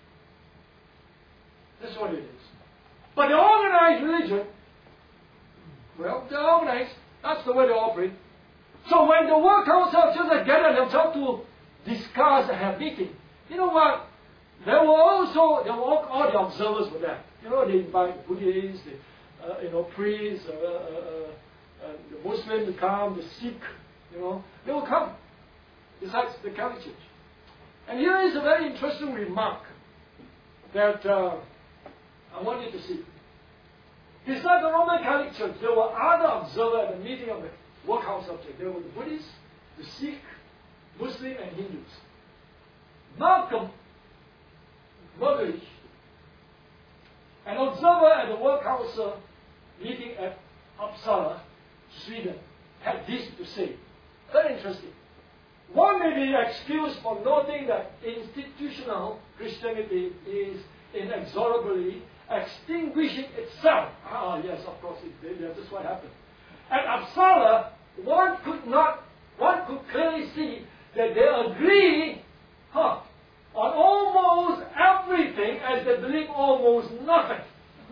That's what it is. But the organized religion, well, they're organized. That's the way they operate. So when the World Council of Churches gather themselves to discuss and have meeting, you know what? There were also, there were all, all the observers were there. You know, they invite Buddhists, the, uh, you know, priests, uh, uh, uh, uh, the Muslims to come, the Sikh, you know, they will come. Besides the Catholic Church. And here is a very interesting remark that uh, I want you to see. Besides the Roman Catholic Church, there were other observers at the meeting of the World Council of Church. There were the Buddhists, the Sikh, Muslim, and Hindus. Malcolm Muggeridge, an observer at the World Council meeting at Uppsala, Sweden, had this to say. Very interesting. One may be excused for noting that institutional Christianity is inexorably extinguishing itself. Ah, yes, of course, it did. That's what happened. At Uppsala, one could not, one could clearly see that they agree, huh, on almost everything as they believe almost nothing.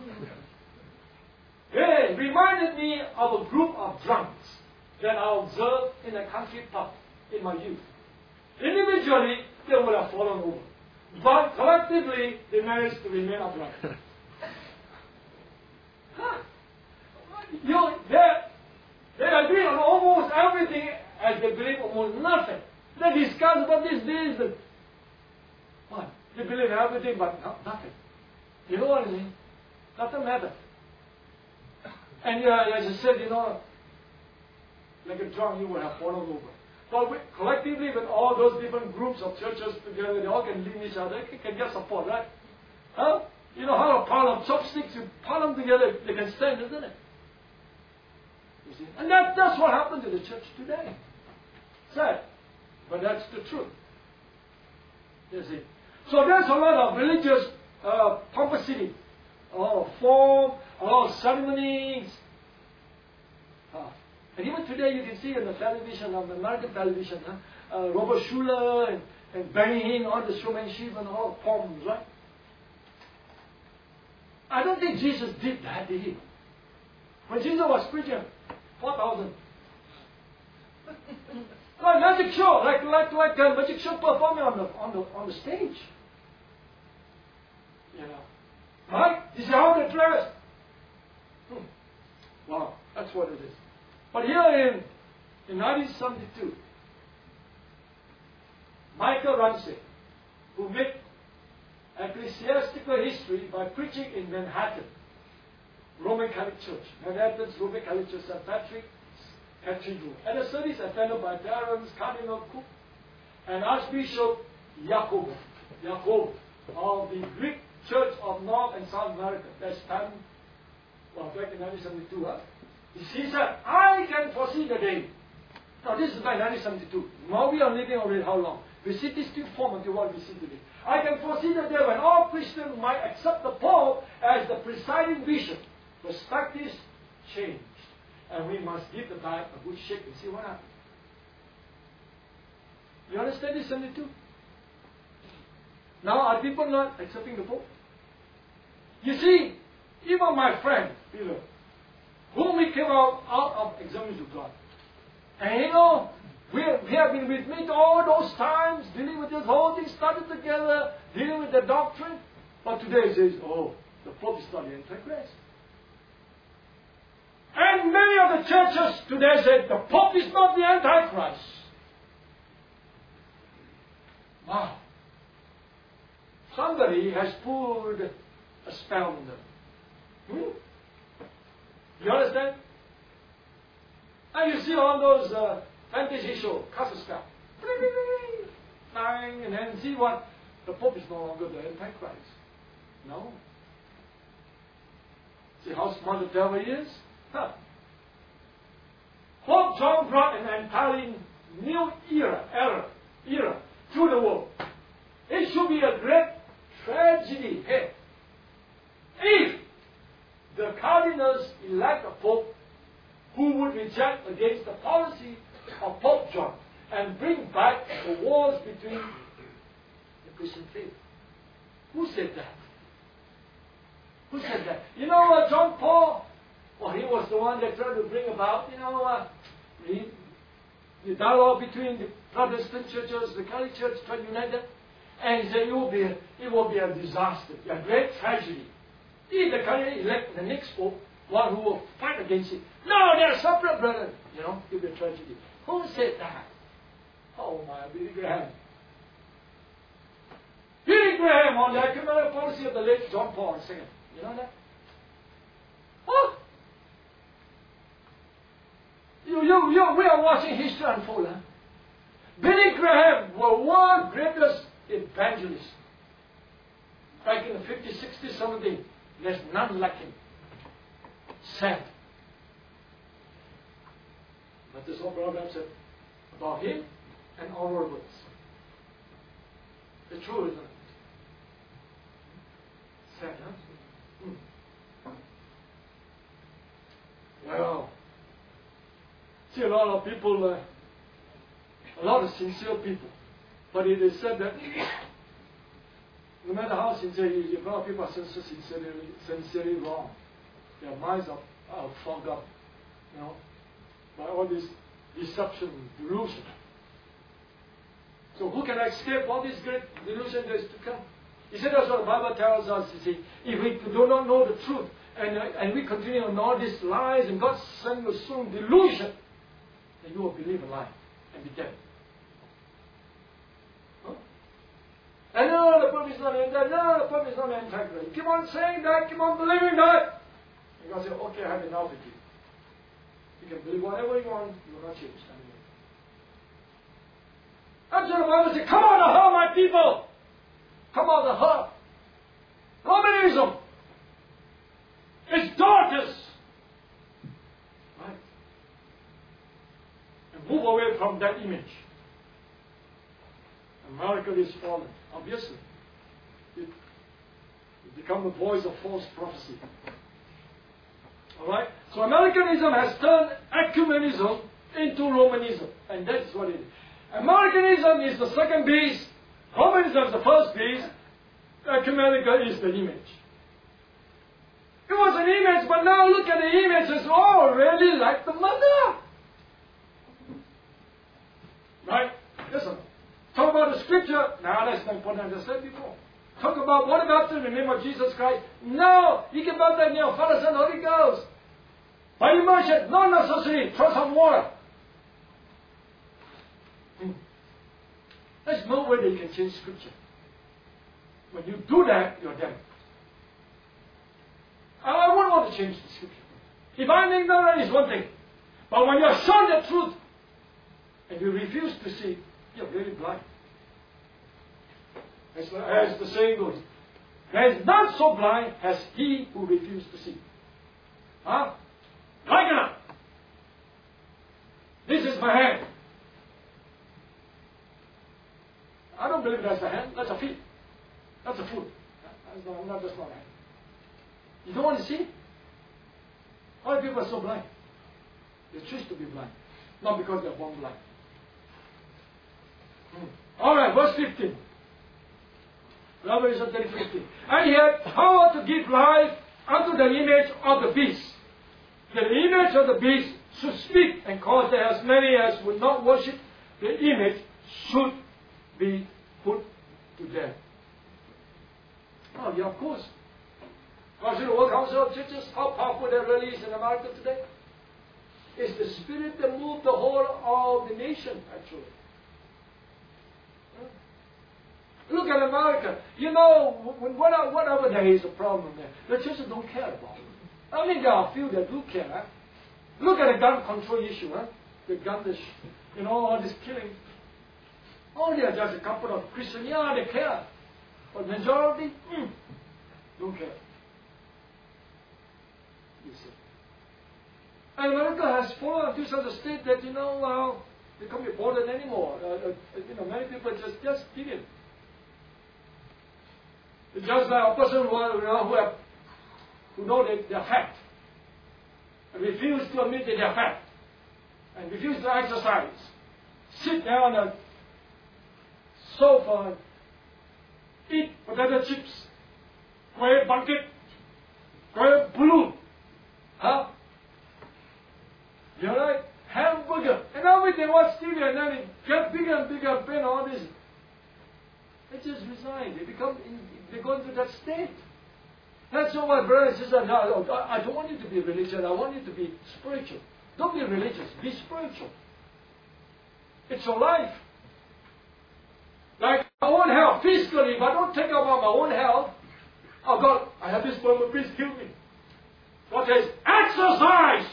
It reminded me of a group of drunks that I observed in a country pub in my youth. Individually, they would have fallen over. But collectively, they managed to remain upright. Huh? You know, they, they agree on almost everything as they believe almost nothing. They discuss about this, this, and what? They believe everything but no, nothing. You know what I mean? Doesn't matter. And uh, as I said, you know, like a drunk, you would have fallen over. But we, collectively, with all those different groups of churches together, they all can lean each other. They can get support, right? Huh? You know how a pile of chopsticks, you pile them together, they can stand, isn't it? You see? And that, that's what happened to the church today. Sad. But that's the truth. You see? So there's a lot of religious uh, pomposity, a lot of form, a lot of ceremonies. Uh, and even today you can see on the television, on the American television, huh? uh, Robert Schuller and, and Benny Hinn, all the showmanship and all the forms, right? I don't think Jesus did that, did he? When Jesus was preaching, four thousand. Like magic show, like like like a magic show performing on the on the on the stage. You know, right? This is how they dress. Hmm. Wow, that's what it is. But here in in nineteen seventy-two, Michael Ramsey, who made ecclesiastical history by preaching in Manhattan, Roman Catholic Church, Manhattan's Roman Catholic Church, Saint Patrick's Cathedral, and a service attended by Barons Cardinal Cook and Archbishop Jacob, Jacob of the Greek Church of North and South America. That's time, well, back in nineteen seventy-two. Huh? He said, I can foresee the day Now this is by nineteen seventy-two. Now we are living already how long? We see this still form until what we see today. I can foresee the day when all Christians might accept the Pope as the presiding bishop. Perspectives changed. And we must give the bag a good shake and see what happens. You understand this seventy-two? Now are people not accepting the Pope? You see, even my friend, Peter, whom we came out, out of examining to God. And you know, we have, we have been with me all those times, dealing with this whole thing, studied together, dealing with the doctrine. But today he says, oh, the Pope is not the Antichrist. And many of the churches today say the Pope is not the Antichrist. Wow. Somebody has pulled a spell on them. Hmm? You understand? And you see on those uh, fantasy shows, cast a spell. Bang, and then see what? The Pope is no longer the Antichrist. No. See how smart the devil is? Huh. Pope John brought an entirely new era, era, era to the world. It should be a great tragedy here if the cardinals elect a pope who would reject against the policy of Pope John and bring back the wars between the Christian faith. Who said that? Who said that? You know, uh, John Paul, well, he was the one that tried to bring about, you know, uh, the, the dialogue between the Protestant churches, the Catholic Church, tried to unite them. And he said it will be a, it will be a disaster, a great tragedy. If the Catholic elect the next pope, one who will fight against it. No, they are separate, brethren. You know, it will be a tragedy. Who said that? Oh my, Billy Graham. Billy Graham on the ecumenical policy of the late John Paul the Second. You know that? What? You, you, you, we are watching history unfold. Huh? Billy Graham was one greatest evangelist. Back in the fifties, sixties, seventies, there's none like him. Sad. But this whole program said about him and onwards. The truth, isn't it? Sad, huh? Hmm. Well, see a lot of people, uh, a lot of sincere people. But it is said that no matter how sincere you are, if a lot of people are sincerely, sincerely wrong, their minds are, are fogged up, you know, by all this deception, delusion. So who can escape all this great delusion that is to come? He said that's what the Bible tells us. You see, if we do not know the truth and, uh, and we continue on all these lies and God sends us some delusion, then you will believe a lie and be dead. Huh? And no, the Pope is not in that. No, the Pope is not Antichrist. You keep on saying that, keep on believing that. And God said, okay, I have enough with you. You can believe whatever you want, you will not change. That's what the Bible says. Come on to her, my people. Come on to her. Romanism. Its daughters. Right? And move away from that image. America is fallen. Obviously. It, it becomes the voice of false prophecy. Alright? So Americanism has turned ecumenism into Romanism. And that's what it is. Americanism is the second beast. Romanism is the first beast. Ecumenical is the image. It was an image, but now look at the image. It's all really like the mother. Right? Listen. Talk about the scripture. Now that's not important, as I said before. Talk about what about in the name of Jesus Christ. No, you can baptize in the name of Father, Son, Holy Ghost. By immersion, not necessarily. Throw some water. Hmm. There's no way that you can change scripture. When you do that, you're damned. I wouldn't want to change the scripture. If I'm ignorant, it's one thing. But when you're shown the truth and you refuse to see, you're very blind. As the, as the saying goes, there is none so blind as he who refused to see. Huh? Like enough. This is my hand. believe that's a hand, that's a feet. That's a foot. That's not, not, that's not a hand. You don't want to see? Why people are so blind? They choose to be blind. Not because they're born blind. Hmm. Alright, verse fifteen. Revelation thirty, fifteen. And he had power to give life unto the image of the beast. The image of the beast should speak and cause that as many as would not worship the image should be put to death. Oh, yeah, of course. Consider the World Council of Churches, how powerful that really is in America today. It's the spirit that moved the whole of the nation, actually. Look at America. You know, whatever, whatever there is a problem there, the churches don't care about it. I mean, there are a few that do care. Huh? Look at the gun control issue. Huh? The gun, the, you know, all this killing. Oh, there are just a couple of Christians. Yeah, they care. But majority, mm, don't care. You see. And America has fallen to such a state that, you know, well, they can't be bothered anymore. Uh, uh, you know, many people just, just did it. It's just like a person who, you know, who, have, who know that they're fat and refuse to admit that they're fat and refuse to exercise. Sit down on a sofa and eat potato chips, kueh bangkit, kueh pulut, huh? You're right, hamburger. And now when they watch T V and then it gets bigger and bigger pain, all this. They just resign. They become, they go into that state. That's all my brothers and sisters. I don't want you to be religious. I want you to be spiritual. Don't be religious. Be spiritual. It's your life. Like my own health, physically, if I don't take care of my own health, oh God, I have this problem, please kill me. God says, exercise!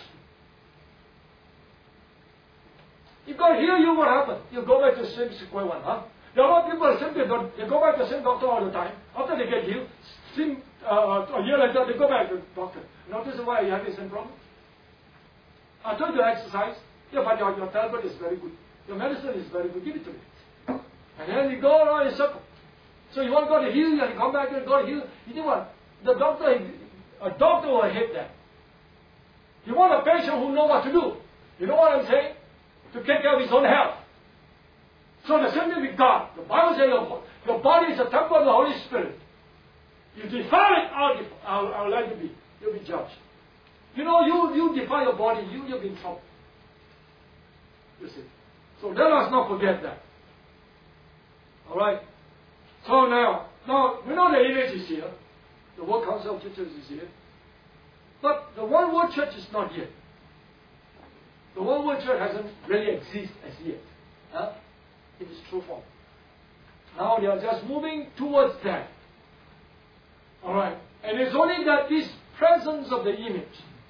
If God heal you, what happens? You go back to the same square one, huh? There are a lot of people simply don't, they go back to the same doctor all the time. After they get healed, same, uh, a year later, they go back to the doctor. Notice why you have the same problem? I told you to exercise. Yeah, but your, your tablet is very good. Your medicine is very good. Give it to me. And then you go around in a circle. So you want God to heal you and you come back and God to heal you. You know what? The doctor, a doctor will hate that. You want a patient who knows what to do. You know what I'm saying? To take care of his own health. So the same thing with God. The Bible says your, your body is a temple of the Holy Spirit. You defile it, I'll, I'll, I'll let you be. You'll be judged. You know, you, you defile your body, you, you'll be in trouble. You see. So let us not forget that. Alright? So now, now, we know the image is here. The World Council of Churches is here. But the One World Church is not yet. The One World Church hasn't really existed as yet. Huh? In its true form. Now they are just moving towards that. Alright. And it's only that this presence of the image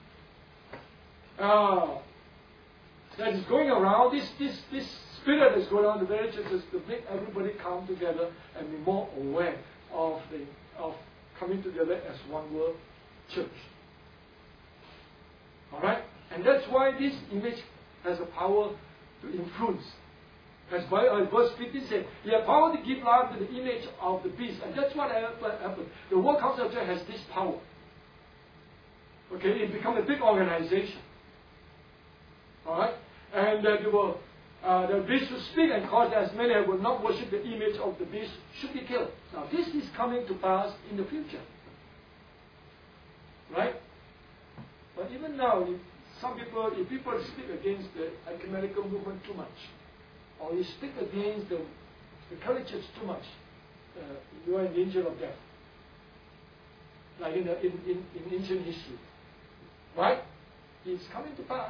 uh, that is going around, this, this, this spirit that is going on in the various churches to make everybody come together and be more aware of the of coming together as one world church. Alright? And that's why this image has a power to influence. As uh, verse fifteen says, he has power to give life to the image of the beast. And that's what happened. The World Council of Church has this power. Okay, it becomes a big organization. Alright? And uh, they will, uh, the beast should speak and cause as many as will not worship the image of the beast should be killed. Now this is coming to pass in the future. Right? But even now, if some people, if people speak against the ecumenical movement too much, or you speak against the, the Catholic Church too much, uh, you are in danger of death. Like in, the, in, in, in ancient history. Right? It's coming to pass.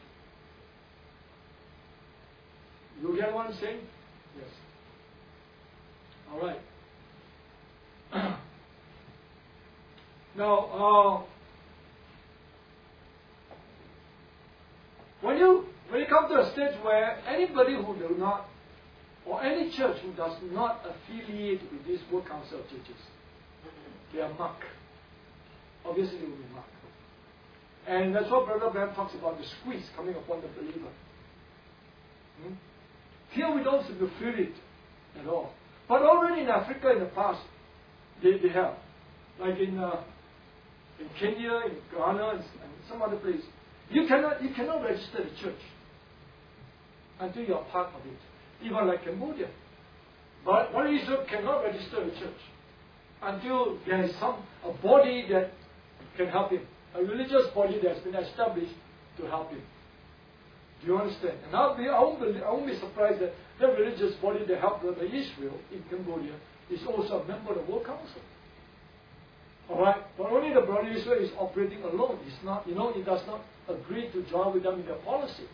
You get what I'm saying? Yes. Alright. Now, uh, when you when you come to a stage where anybody who do not, or any church who does not affiliate with this World Council of Churches, they are marked. Obviously, they will be marked. And that's what Brother Branham talks about, the squeeze coming upon the believer. Hmm? Here we don't feel it at all. But already in Africa in the past, they, they have. Like in uh, in Kenya, in Ghana, and, and some other place. You cannot, you cannot register the church until you are part of it. Even like Cambodia. But one Israel cannot register a church until there is some a body that can help him. A religious body that has been established to help him. Do you understand? And I'll be, I, won't be, I won't be surprised that the religious body that helped Brother Israel in Cambodia is also a member of the World Council. Alright? But only the Brother Israel is operating alone. He's not, you know, he does not agree to join with them in their policy.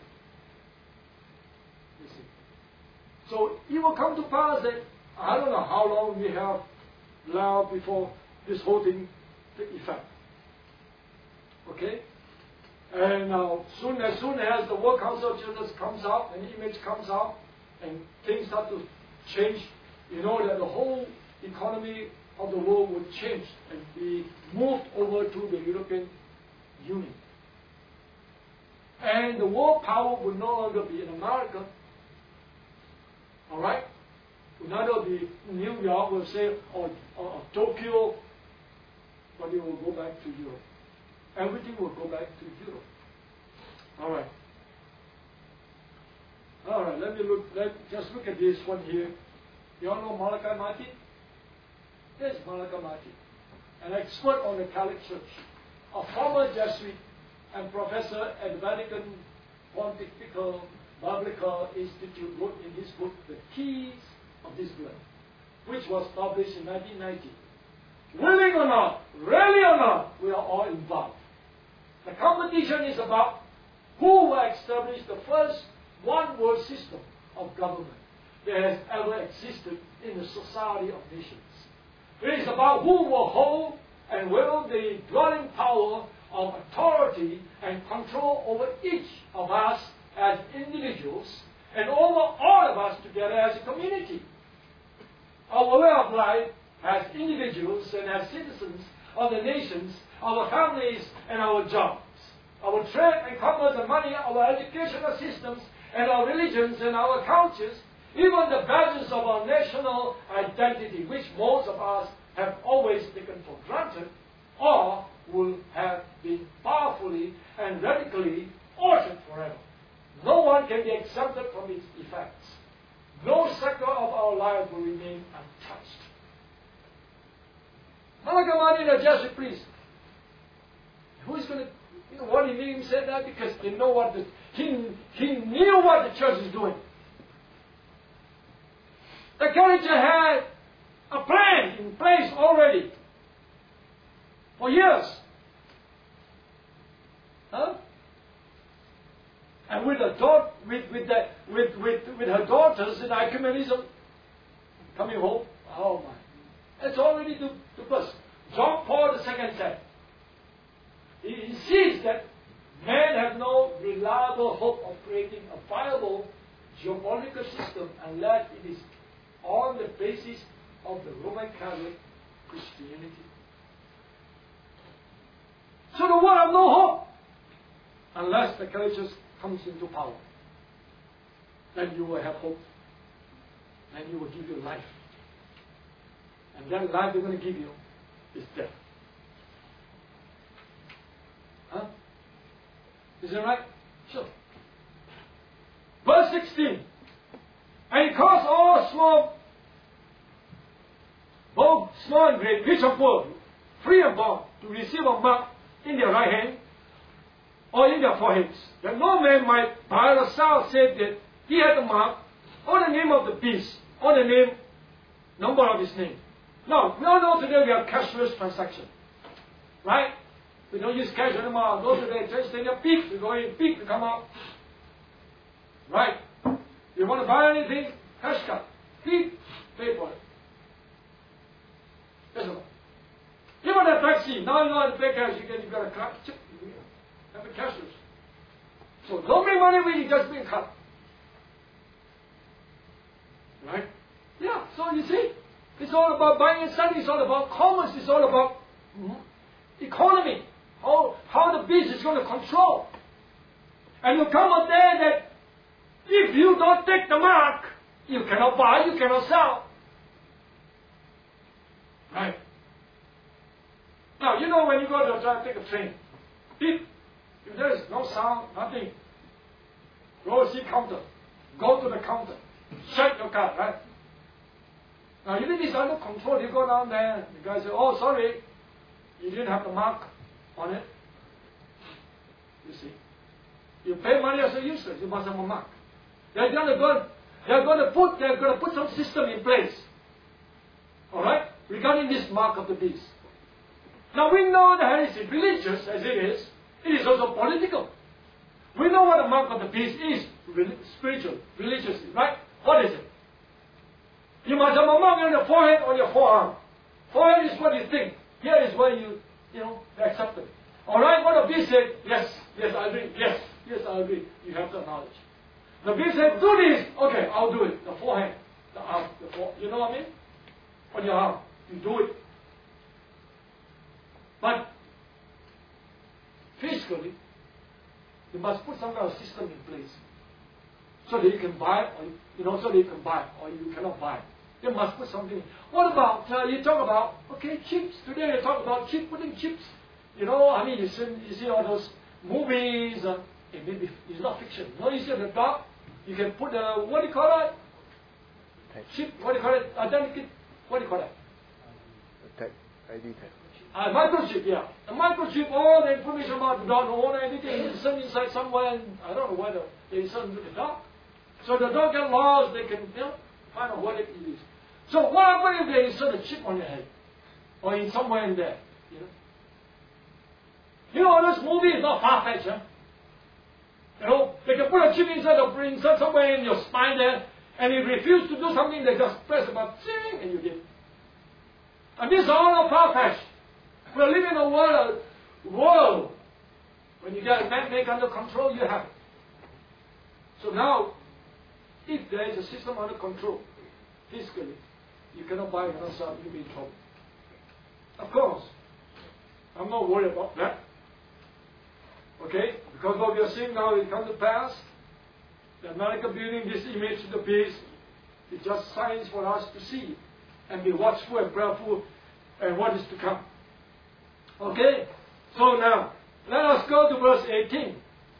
You see. So it will come to pass that I don't know how long we have left before this whole thing take effect. Okay? And now, soon as soon as the World Council of Churches comes out, an image comes out, and things start to change, you know that the whole economy of the world would change and be moved over to the European Union. And the world power would no longer be in America. Alright? Would not be New York, we'll say, or, or, or Tokyo, but it will go back to Europe. Everything will go back to Europe. All right. All right. Let me look. Let just look at this one here. You all know Malachi Martin? Yes, Malachi Martin, an expert on the Catholic Church, a former Jesuit and professor at the Vatican Pontifical Biblical Institute, wrote in his book The Keys of This Blood, which was published in nineteen ninety. Willing or not, really or not, we are all involved. The competition is about who will establish the first one-world system of government that has ever existed in the society of nations. It is about who will hold and wield the dwelling power of authority and control over each of us as individuals and over all of us together as a community. Our way of life as individuals and as citizens of the nations, our families and our jobs, our trade and commerce and money, our educational systems and our religions and our cultures, even the badges of our national identity, which most of us have always taken for granted, or will have been powerfully and radically altered forever. No one can be exempted from its effects. No sector of our life will remain untouched. Malachi Martin, a Jesuit priest. Who is going to, you know what he mean said that? Because he know what the, he, he knew what the church is doing. The Catholic Church had a plan in place already for years. Huh? And with her daughter, with with, the, with with with her daughters in ecumenism coming home, oh my, it's already to, to burst. John Paul the Second said, he, he sees that man has no reliable hope of creating a viable geopolitical system unless it is on the basis of the Roman Catholic Christianity. So the world have no hope unless the Catholic Church comes into power. Then you will have hope. Then you will give your life. And that life they're going to give you is death. Huh? Is that right? Sure. Verse sixteen. And he caused all small, both small and great, rich and poor, free and bond, to receive a mark in their right hand or in their foreheads, that no man might by or sell say that he had the mark, or the name of the beast, or the name, number of his name. Now, we all know today we have cashless transaction. Right? We don't use cash anymore. Go to the church, then you beep, we go in, beep, we come out. Right? You want to buy anything? Cash card. Beep, pay for it. That's all. Even a taxi, now you know how to pay cash, you get you got a card, chip, you have a cashless. So don't bring money with you, just bring card. Right? Yeah, so you see, it's all about buying and selling, it's all about commerce, it's all about mm, economy, how, how the business is going to control. And you come a day that if you don't take the mark, you cannot buy, you cannot sell. Right. Now, you know when you go to try to take a train, if, if there is no sound, nothing, go see counter. Go to the counter. Check your card, right? Now, if it is under control, you go down there, the guy says, oh, sorry, you didn't have the mark on it. You see. You pay money as a user, you must have a mark. They're going to go, they're going to put, they're going to put some system in place. Alright? Regarding this mark of the beast. Now we know that it is religious as it is, it is also political. We know what the mark of the beast is, spiritual, religious, right? What is it? You must have a mark on your forehead or your forearm. Forehead is what you think. Here is where you, you know, accept it. Alright, what the beast said, yes, yes, I agree, yes, yes, I agree. You have the knowledge. The beast said, do this. Okay, I'll do it. The forehead, the arm, the fore, you know what I mean? On your arm, you do it. But physically, you must put some kind of system in place so that you can buy, or you know, so that you can buy, or you cannot buy. You must put something. What about uh, you talk about okay chips? Today you talk about chip putting chips. You know, I mean, you see, you see all those movies. Uh, it maybe it's not fiction. You know, you see the dog. You can put a what do you call it? Chip. What do you call it? Identity. What do you call it? Tag. I D tag. A microchip, yeah. A microchip, all the information about the dog, all anything is sent inside somewhere, and I don't know whether they send to the dog. So the dog get lost, they can you know, find out what it is. So what happens if they insert a chip on your head? Or in somewhere in there? You know, you know this movie is not far-fetched, huh? You know, they can put a chip inside or inside somewhere in your spine there, and if you refuse to do something, they just press a button, and you did. And these are all not far-fetched. We're living in a world, world. When you get a make under control, you have it. So now, if there is a system under control, physically, you cannot buy, you cannot sell, you'll be in trouble. Of course, I'm not worried about that. Okay? Because what we are seeing now, it comes to pass. The America building this image to the beast is just signs for us to see and be watchful and prayerful and what is to come. Okay? So now, let us go to verse eighteen.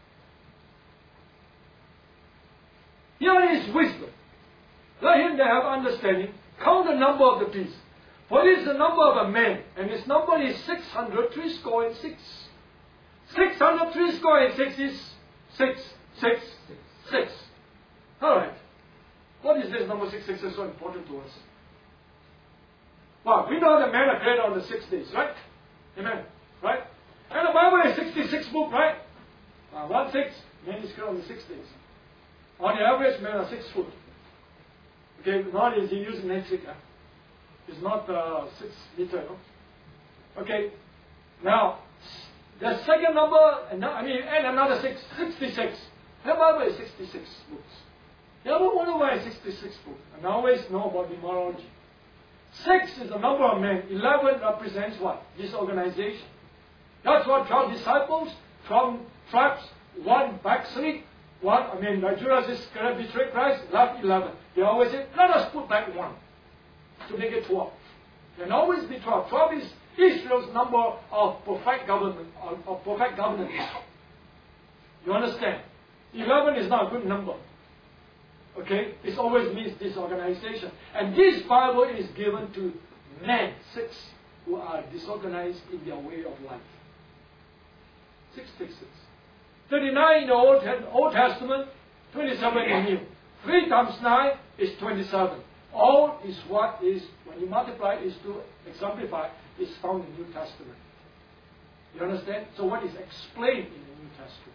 Here is wisdom. Let him that have understanding count the number of the beast. For it is the number of a man, and his number is six hundred three score and six. Six hundred three score and six is six, six, six. Alright. What is this number six six is so important to us? Well, we know that men are created on the six days, right? Amen. Right? And the Bible is sixty-six book, right? Uh, one six, man is created on the six days. On the average, men are six foot. Okay, not is he using metric. Huh? It's not uh, six meter, no? Okay. Now, the second number, and I mean, and another six, sixty-six. The Bible is sixty-six books. You ever wonder why it's sixty-six books? And I always know about numerology. Six is the number of men. Eleven represents what? Disorganization. That's what twelve disciples, twelve tribes, one backslid, one, I mean, Judas is going to betray Christ, left eleven. They always say, let us put back one to make it twelve. There can always be twelve. twelve is Israel's number of perfect government, of, of perfect governance. You understand? eleven is not a good number. Okay? It always means disorganization. And this Bible is given to men, six, who are disorganized in their way of life. Six, six, six. thirty-nine in the Old, Old Testament, twenty-seven in the New. three times nine is twenty-seven. All is what is, when you multiply, is to exemplify, is found in the New Testament. You understand? So what is explained in the New Testament?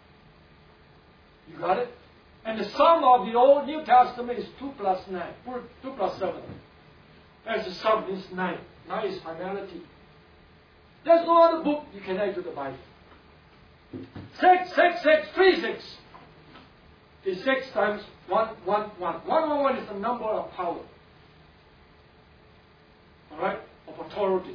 You got it? And the sum of the Old New Testament is two plus nine. two plus seven. As the sum is nine. nine is finality. There's no other book you can add to the Bible. Six, six, six, three, six. Is six times one, one, one. One, one, one is the number of power. Alright? Of authority.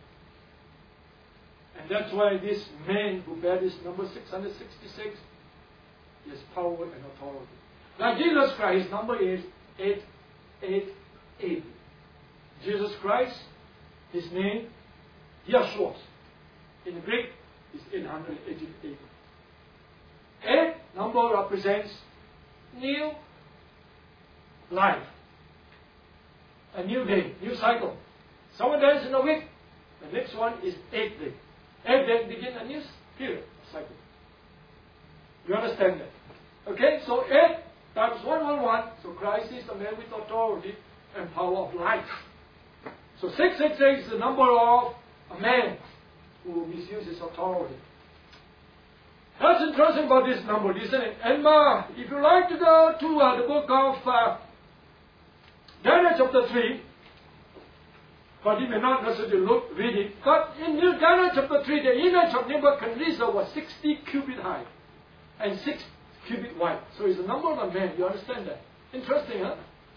And that's why this man who bear this number six hundred sixty-six is power and authority. Now Jesus Christ, his number is eight eight eight. Jesus Christ His name, Yeshua. In the Greek, is eight hundred eighty-eight. Eight number represents new life. A new day, new cycle. Seven days in a week. The next one is eighth day. Eighth day begin a new period, cycle. You understand that? Okay, so eight times one one one. So Christ is the man with authority and power of life. So six six six is the number of a man who misuses authority. That's interesting about this number, isn't it? And uh, if you like to go to uh, the book of uh, Daniel chapter three, but you may not necessarily look, read it, but in Daniel chapter three, the image of Nebuchadnezzar was sixty cubit high and six cubit wide. So it's the number of a man. You understand that? Interesting, huh?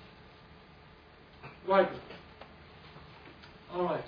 Right. All right.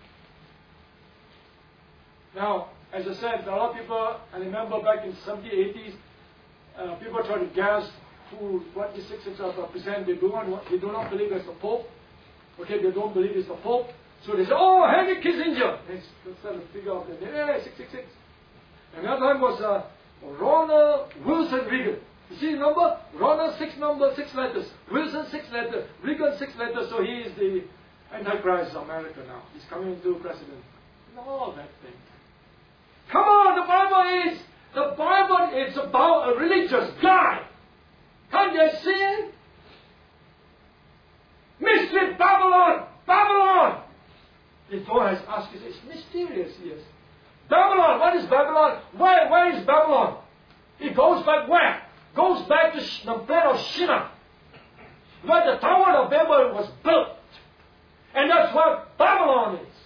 Now, as I said, a lot of people, I remember back in the seventies, eighties, uh, people try to guess who, what the six six represent. They do not, they do not believe it's the Pope. Okay, they don't believe it's the Pope. So they say, oh, Henry Kissinger. Let's, let's try to figure out the name. Yeah, six six six. And the other one was uh, Ronald Wilson Reagan. You see the number? Ronald, six number, six letters. Wilson, six letters. Reagan, six letters. So he is the Antichrist of America now. He's coming to president. No, that thing. Come on, the Bible is, the Bible is about a religious guy. Can't you see it? Mystery Babylon, Babylon. The Torah has asked, it's mysterious, yes. Babylon, what is Babylon? Where, where is Babylon? It goes back where? Goes back to the plain of Shinar, where the Tower of Babel was built. And that's what Babylon is.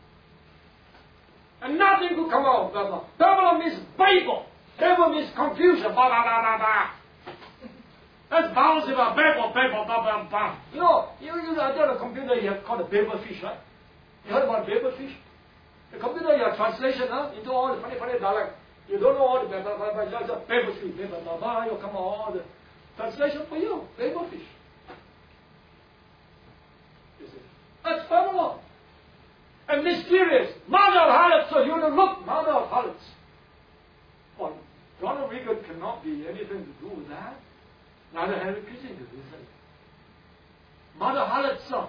And nothing could come out of Babylon. Babylon means Babel. Babel means confusion. Ba, ba, ba, ba, ba. That's bouncing about Babel, Babel, ba, ba, ba. You know, you, you know, on a computer you have called a Babel fish, right? You heard about Babel fish? The computer, you have translation huh, into all the funny, funny dialect. You don't know all the Babel, ba, ba, ba, ba, Babel fish, Babel, ba, ba, you come all the translation for you. Babel fish. You see? That's Babylon. And mysterious. Mother of harlots. So you want to look, mother of harlots. Well, Ronald Reagan cannot be anything to do with that. Neither Henry Kissinger, is it? Mother harlots, son.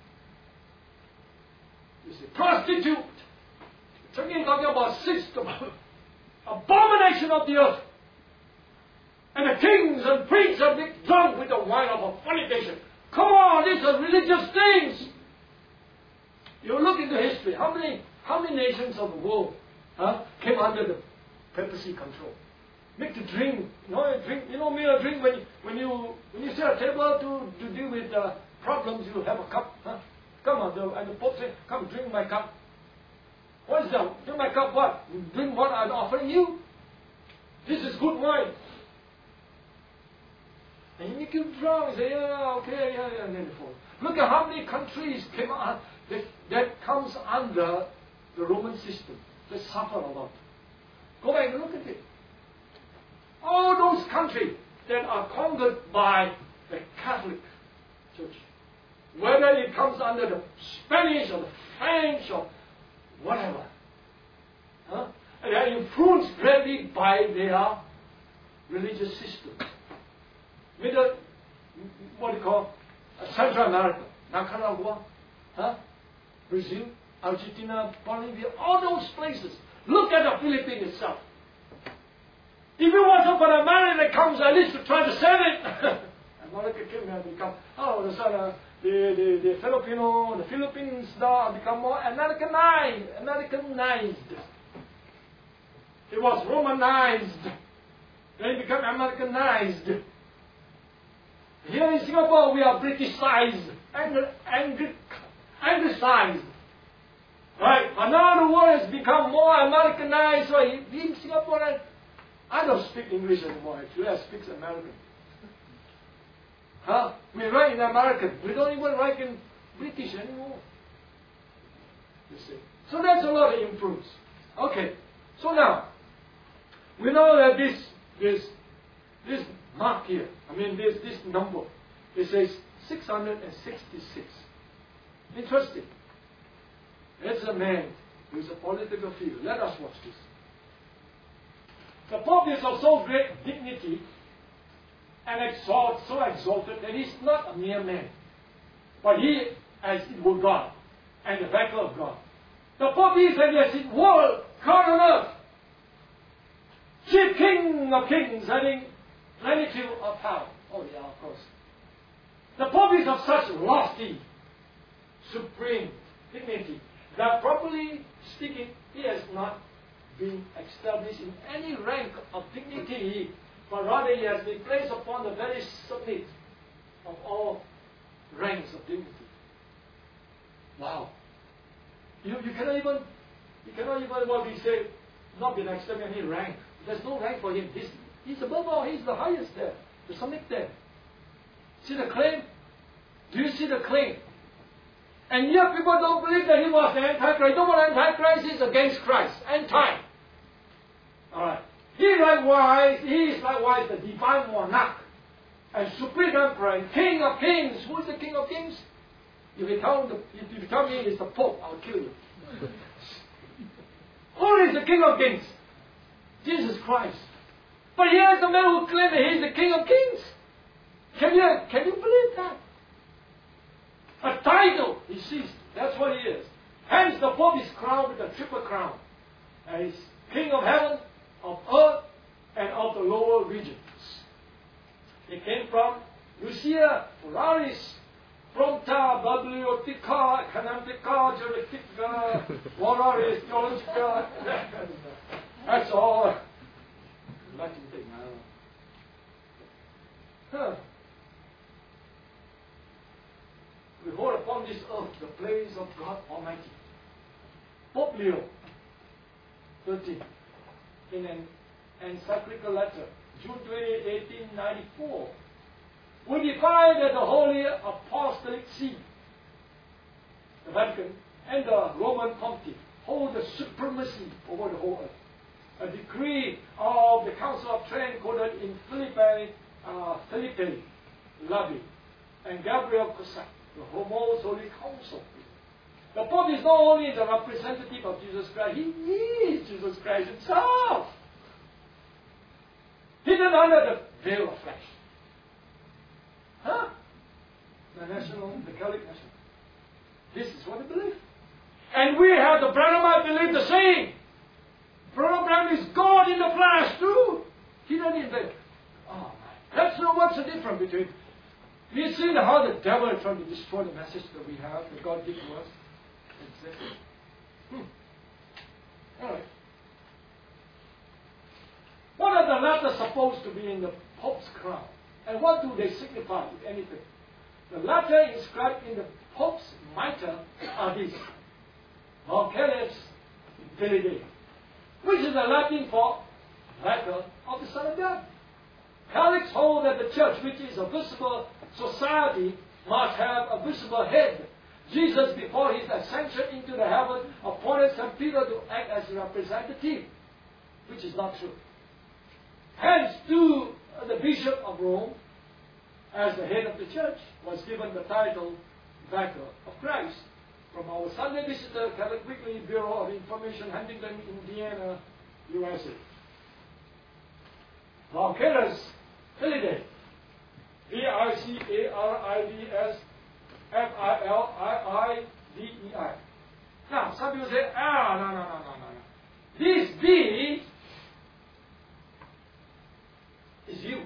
You see, prostitute. Talking about system. Abomination of the earth. And the kings and priests have been drunk with the wine of fornication. Come on, these are religious things. You look into history. How many, how many nations of the world huh, came under the papacy control? Make to drink, you know, drink. You know, me a drink when you, when you when you sit at a table to, to deal with uh, problems. You have a cup. Huh? Come on, the, and the Pope say, "Come, drink my cup." What is that? Drink my cup. What? You drink what I'm offering you. This is good wine. And you make you drunk. You say, "Yeah, okay, yeah, yeah," and then fall. Look at how many countries came out. That, that comes under the Roman system. They suffer a lot. Go back and look at it. All those countries that are conquered by the Catholic Church, whether it comes under the Spanish or the French or whatever, huh? And they are influenced greatly by their religious system. Middle, what do you call, uh, Central America, Nicaragua, huh? Brazil, Argentina, Bolivia, all those places. Look at the Philippines itself. If you want somebody American that comes at least to try to save it, America came and become, oh, the, uh, the, the, the Filipino, the Philippines now become more Americanized, Americanized. It was Romanized. Then it became Americanized. Here in Singapore, we are Britishized, Angli- Angli- Anglicized. Right? But now the world has become more Americanized. So in Singapore, I don't speak English anymore. Actually, I speak American. Huh? We write in American. We don't even write in British anymore. You see. So that's a lot of influence. Okay. So now, we know that this this this mark here, I mean this this number, it says six hundred sixty-six. Interesting. It's a man who is a political figure. Let us watch this. The Pope is of so great dignity and exalt, so exalted that he's not a mere man, but he, as it were, God and the vessel of God. The Pope is, as it were, God on earth, chief king of kings, having plenitude of power. Oh yeah, of course. The Pope is of such lofty, supreme dignity that, properly speaking, he has not been established in any rank of dignity, but rather he has been placed upon the very summit of all ranks of dignity. Wow. You, you cannot even, you cannot even, what we say, not been established in any rank. There's no rank for him. He's, he's above all. He's the highest there. The summit there. See the claim? Do you see the claim? And yet people don't believe that he was the Antichrist. No one Antichrist is against Christ. Anti. Alright. He likewise, he is likewise the divine monarch and supreme emperor and king of kings. Who is the king of kings? If you tell, the, if you tell me it's the Pope, I'll kill you. Who is the king of kings? Jesus Christ. But here's the man who claims that he's the king of kings. Can you, can you believe that? A title, he sees. That's what he is. Hence the Pope is crowned with a triple crown. And he's king of heaven, of earth, and of the lower regions. He came from Lucia, Polaris, Prompta, Bibliotheca, Canantica, Juristica, Volaris, Theologica. That's all. Latin thing, I don't know. Huh. Behold upon this earth the place of God Almighty. Pope Leo the thirteenth, in an encyclical letter, June twentieth, eighteen ninety-four, we define that the Holy Apostolic See, the Vatican, and the Roman Pontiff hold the supremacy over the whole earth. A decree of the Council of Trent quoted in Philippi, uh, Philippi, Labi, and Gabriel Cossack, the most holy council. The Pope is not only the representative of Jesus Christ, he is Jesus Christ himself. Hidden under the veil of flesh. Huh? The national, the Catholic nation. This is what they believe. And we have the Branhamite believe the same. Branham is God in the flesh too. He doesn't invent. Oh my. That's not what's the difference between. You see how the devil is trying to destroy the message that we have, that God gave to us? Exactly. Hmm. Alright. What are the letters supposed to be in the Pope's crown? And what do they signify, if anything? The letter inscribed in the Pope's mitre are these. Valcalis Fidei, which is the Latin for letter of the Son of God. Catholics hold that the church, which is a visible society, must have a visible head. Jesus, before his ascension into the heaven, appointed Saint Peter to act as a representative, which is not true. Hence, to the Bishop of Rome, as the head of the church, was given the title Vicar of Christ from our Sunday Visitor, Catholic Weekly, Bureau of Information, Huntington, Indiana, U S A. Valcalis Fidei, V I C A R I D S F I L I I D E I. Now, some people say, ah, no, no, no, no, no, no. This D is you.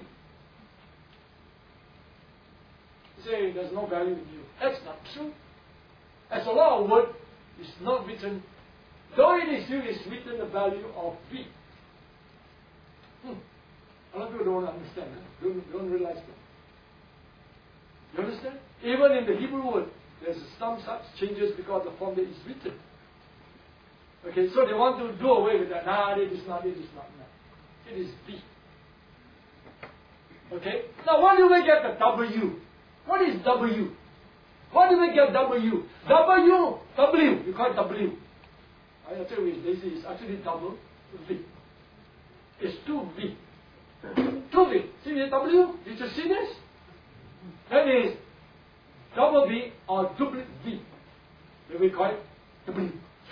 You say there's no value in you. That's not true. As a law of word is not written, though it is you, is written the value of V. Hmm. A lot of people don't understand, huh? don't, don't realize that. You understand? Even in the Hebrew word, there's some such changes because the form that is written. Okay, so they want to do away with that. Nah, it is not, it is not. No. It is V. Okay? Now, why do we get the W? What is W? Why do we get W? W, W, you call it W. I tell you, this is actually double V. It's two V. two V. See the W? Did you see this? That is double V or duplicate V. That we call it W.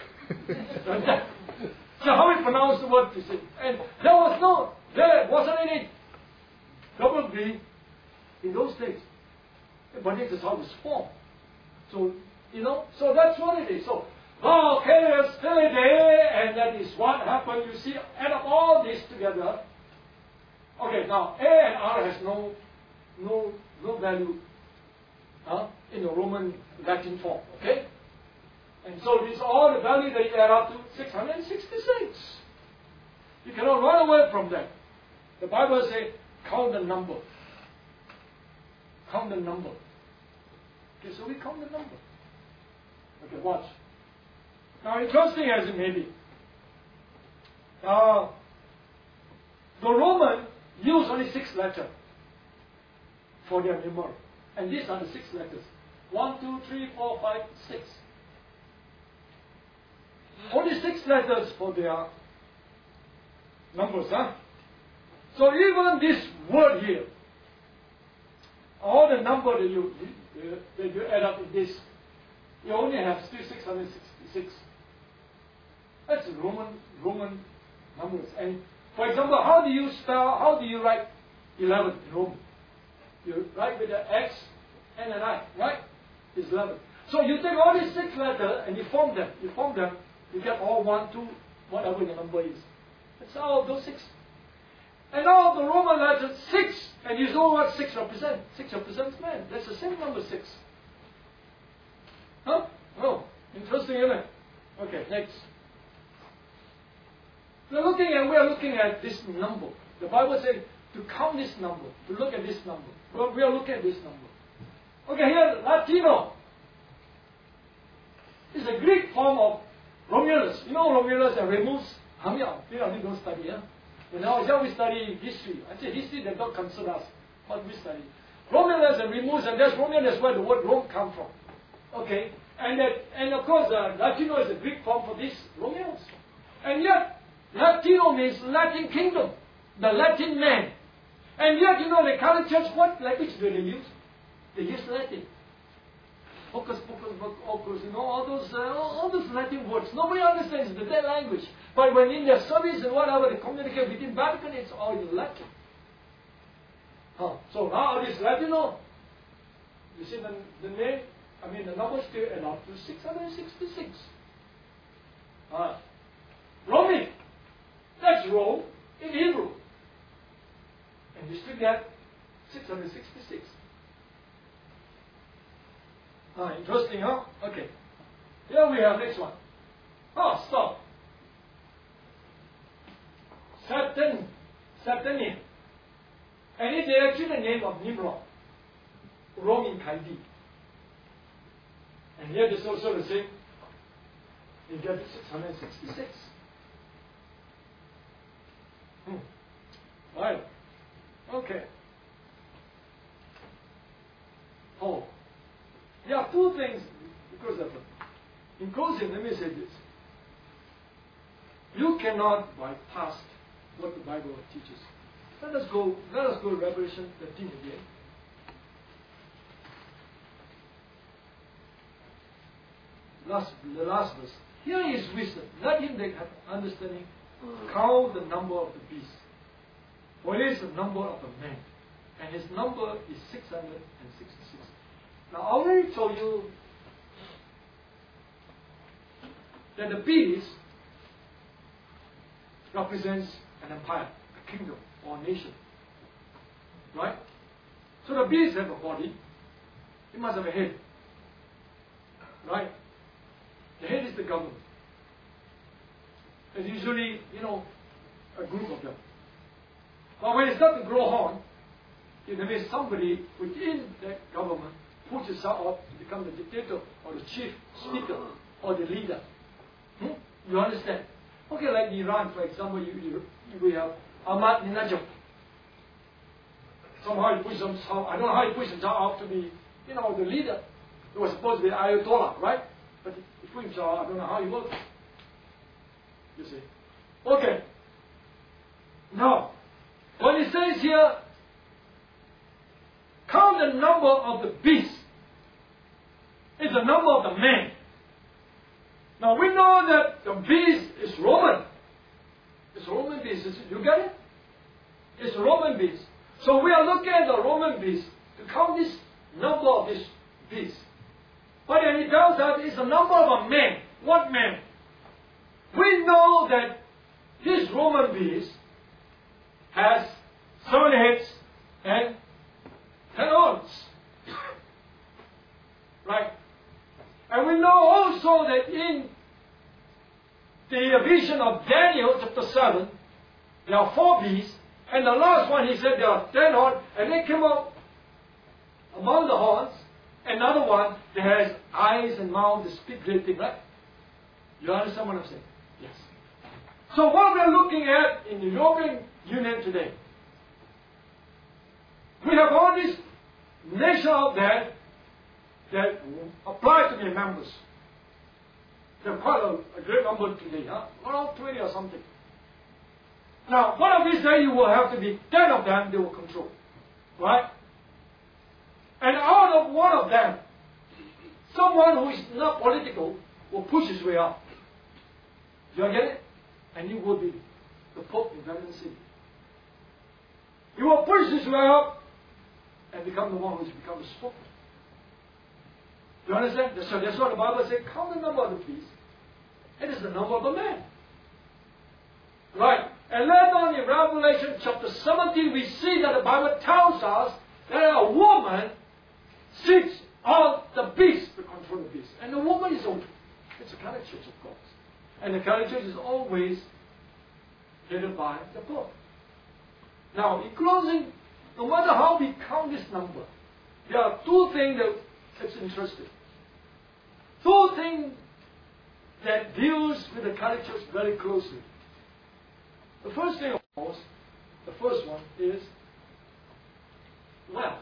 So how we pronounce the word, you see. And there was no, there wasn't any double B in those days. But this is how it's formed. So, you know, so that's what it is. So, okay, there's still a day, and that is what happened. You see, add up all this together. Okay, now A and R has no, no, no value huh, in the Roman Latin form. Okay, and so this all the value that you add up to six hundred sixty-six. You cannot run away from that. The Bible says, count the number. Count the number. Okay, so we count the number. Okay, watch. Now, interesting as it may be, uh, the Roman used only six letters for their numeral. And these are the six letters. One, two, three, four, five, six. Only six letters for their numbers, huh? So even this word here, all the number that you, uh, that you add up in this, you only have still six hundred sixty-six. That's Roman Roman numbers. And for example, how do you spell, how do you write eleven in Roman? You write with an X and an I, right? It's eleven. So you take all these six letters and you form them. You form them, you get all one, two, whatever the number is. That's all those six. And now the Roman letter six, and you know what six represents? Six represents man. That's the same number six. Huh? Oh, interesting, isn't it? Okay, next. We're looking at we are looking at this number. The Bible says to count this number, to look at this number. Well, we are looking at this number. Okay, here Latino is a Greek form of Romulus. You know Romulus and Remus? How many of you don't study, huh? When I was young, we study history. I say history that God concern us. What we study. Romulus and Remus, and that's Romulus where the word Rome comes from. Okay? And that, and of course, uh, Latino is a Greek form for this Romulus. And yet, Latino means Latin kingdom, the Latin man. And yet, you know, the Catholic Church, what language do they use? They use Latin. Hocus pocus, ocus, you know, all those, uh, all those Latin words. Nobody understands the dead language. But when in their service and whatever they communicate within Vatican, it's all in Latin. Huh. So now this Latino, you see the, the name, I mean the number still add up to six hundred sixty-six. Uh, Roman, that's Rome in Hebrew. And you still get six hundred sixty-six. Ah, interesting, huh? Okay. Here we have next one. Oh, stop. Saturn, Saturnian. And it's actually the name of Nimrod, Roman Chaldee. And here there's also the same. You get six hundred sixty-six. Hmm. Right. Okay. Oh. There are two things because of it. In closing, let me say this. You cannot bypass what the Bible teaches. Let us go, let us go to Revelation thirteen again. Last, the last verse. Here is wisdom. Let him that have understanding count the number of the beast. For it is the number of a man. And his number is six hundred sixty-six. Now, I already told you that the beast represents an empire, a kingdom, or a nation. Right? So the beast have a body. It must have a head. Right? The head is the government. There's usually, you know, a group of them. But when it starts to grow on, it means somebody within that government puts itself up to become the dictator or the chief speaker or the leader. Hmm? You understand? Okay, like Iran, for example, you, you, we have Ahmadinejad. Somehow he pushed himself, I don't know how he pushed himself up to be, you know, the leader. It was supposed to be Ayatollah, right? But he pushed himself, I don't know how he worked. You see? Okay. Now, when it says here, count the number of the beast, it's the number of the man. Now we know that the beast is Roman. It's Roman beast. You get it? It's Roman beast. So we are looking at the Roman beast to count this number of this beast. But then it tells us it's the number of a man. What man? We know that this Roman beast has seven heads and ten horns. Right? And we know also that in the vision of Daniel chapter seven, there are four beasts, and the last one he said there are ten horns, and they came out among the horns. Another one that has eyes and mouth that speak great things, right? You understand what I'm saying? Yes. So what we're looking at in the European Union today, we have all these nations out there that apply to be members. There are quite a, a great number today, huh? Around twenty or something. Now, one of these days you will have to be ten of them they will control. Right? And out of one of them, someone who is not political will push his way up. Do you get it? And he will be the Pope in Vatican City. He will push his way up and become the one who has become the spokesman. Do you understand? So that's what the Bible says. Count the number of the beast. It is the number of the man. Right. And later on in Revelation chapter seventeen, we see that the Bible tells us that a woman sits on the beast to control the beast. And the woman is open. It's a Catholic Church, of course. And the Catholic Church is always headed by the Pope. Now, in closing, no matter how we count this number, there are two things that that's interesting. Two things that deals with the Catholic Church very closely. The first thing, of course, the first one is wealth.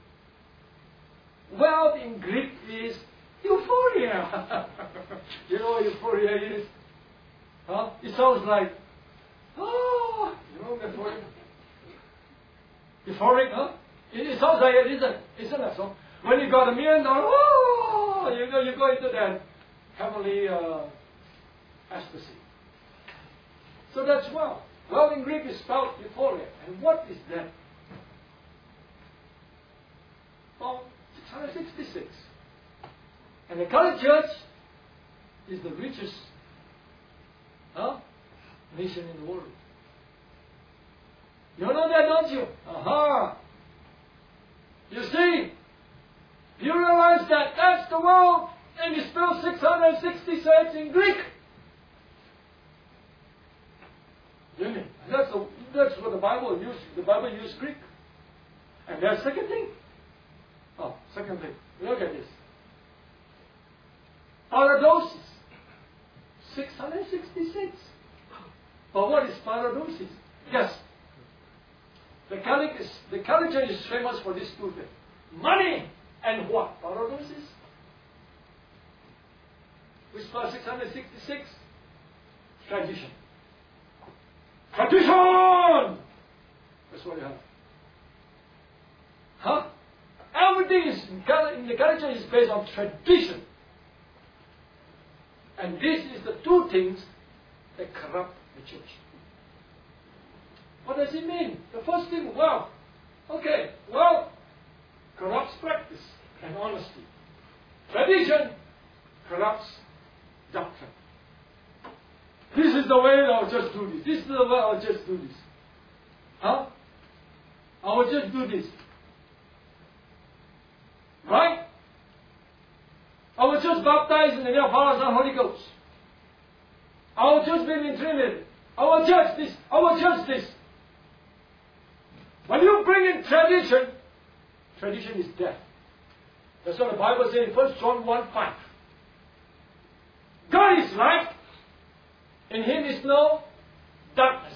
Wealth in Greek is euphoria. You know what euphoria is? Huh? It sounds like, oh, you know euphoria? Euphoric, huh? It, it sounds like it, isn't, isn't it? So when you got a million dollars, oh, you know, you go into that heavenly uh, ecstasy. So that's wealth. Wealth in Greek is spelled euphoria. And what is that? Well, six hundred sixty-six. And the Catholic Church is the richest huh, nation in the world. You know that, don't you? Aha! You see, you realize that that's the world, and it's spelled six hundred sixty-six in Greek. Didn't it? That's, a, that's what the Bible used. The Bible used Greek. And there's second thing. Oh, second thing. Look at this. Paradosis. six hundred sixty-six. But what is paradosis? Yes. The Catholic, is, the Catholic Church is famous for these two things. Money and what? Paradosis. Which part six hundred sixty-six? Tradition. Tradition! That's what you have. Huh? Everything is in the Catholic Church is based on tradition. And this is the two things that corrupt the church. What does it mean? The first thing, wealth. Okay, wealth corrupts practice and honesty. Tradition corrupts doctrine. This is the way I'll just do this. This is the way I'll just do this. Huh? I will just do this. Right? I will just baptize in the name of Father, Son, Holy Ghost. I will just be in Trinity. I will judge this. I will judge this. When you bring in tradition, tradition is death. That's what the Bible says in First John one five. God is light. In Him is no darkness.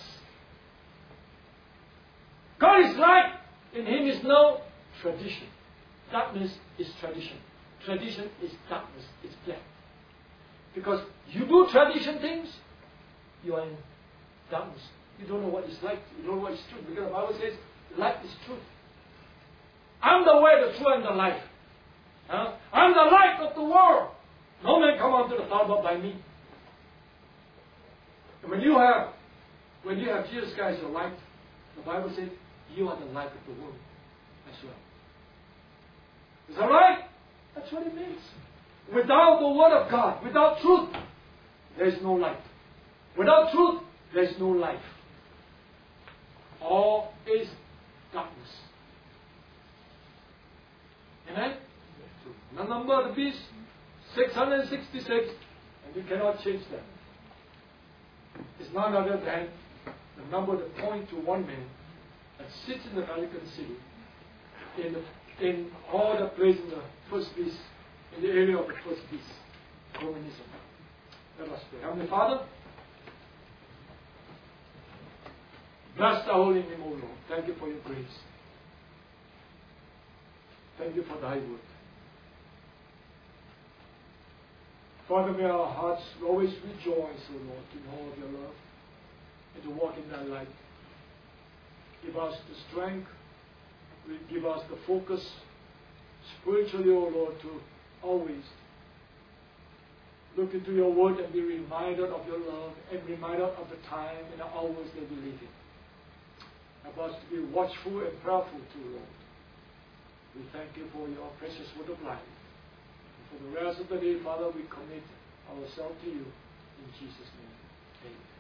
God is light. In Him is no tradition. Darkness is tradition. Tradition is darkness. It's death. Because you do tradition things, you are in darkness. You don't know what is light. You don't know what is truth. Because the Bible says, light is truth. I'm the way, the truth, and the life. Huh? I'm the light of the world. No man come unto the Father but by me. And when you have, when you have Jesus Christ your light, the Bible says you are the light of the world as well. Is that right? That's what it means. Without the Word of God, without truth, there is no light. Without truth, there is no life. All is darkness. Amen? The number of the beast, six hundred sixty-six, and you cannot change that. It's none other than the number that point to one man that sits in the Vatican City in, the, in all the place in the first beast, in the area of the first beast, communism. Let us pray. Heavenly Father, bless the holy name, O Lord. Thank you for your grace. Thank you for thy word. Father, may our hearts always rejoice, O Lord, to know of your love and to walk in that light. Give us the strength, give us the focus spiritually, O Lord, to always look into your word and be reminded of your love and reminded of the time and the hours that we live in. Help us to be watchful and prayerful too, Lord. We thank you for your precious word of life. And for the rest of the day, Father, we commit ourselves to you. In Jesus' name, amen.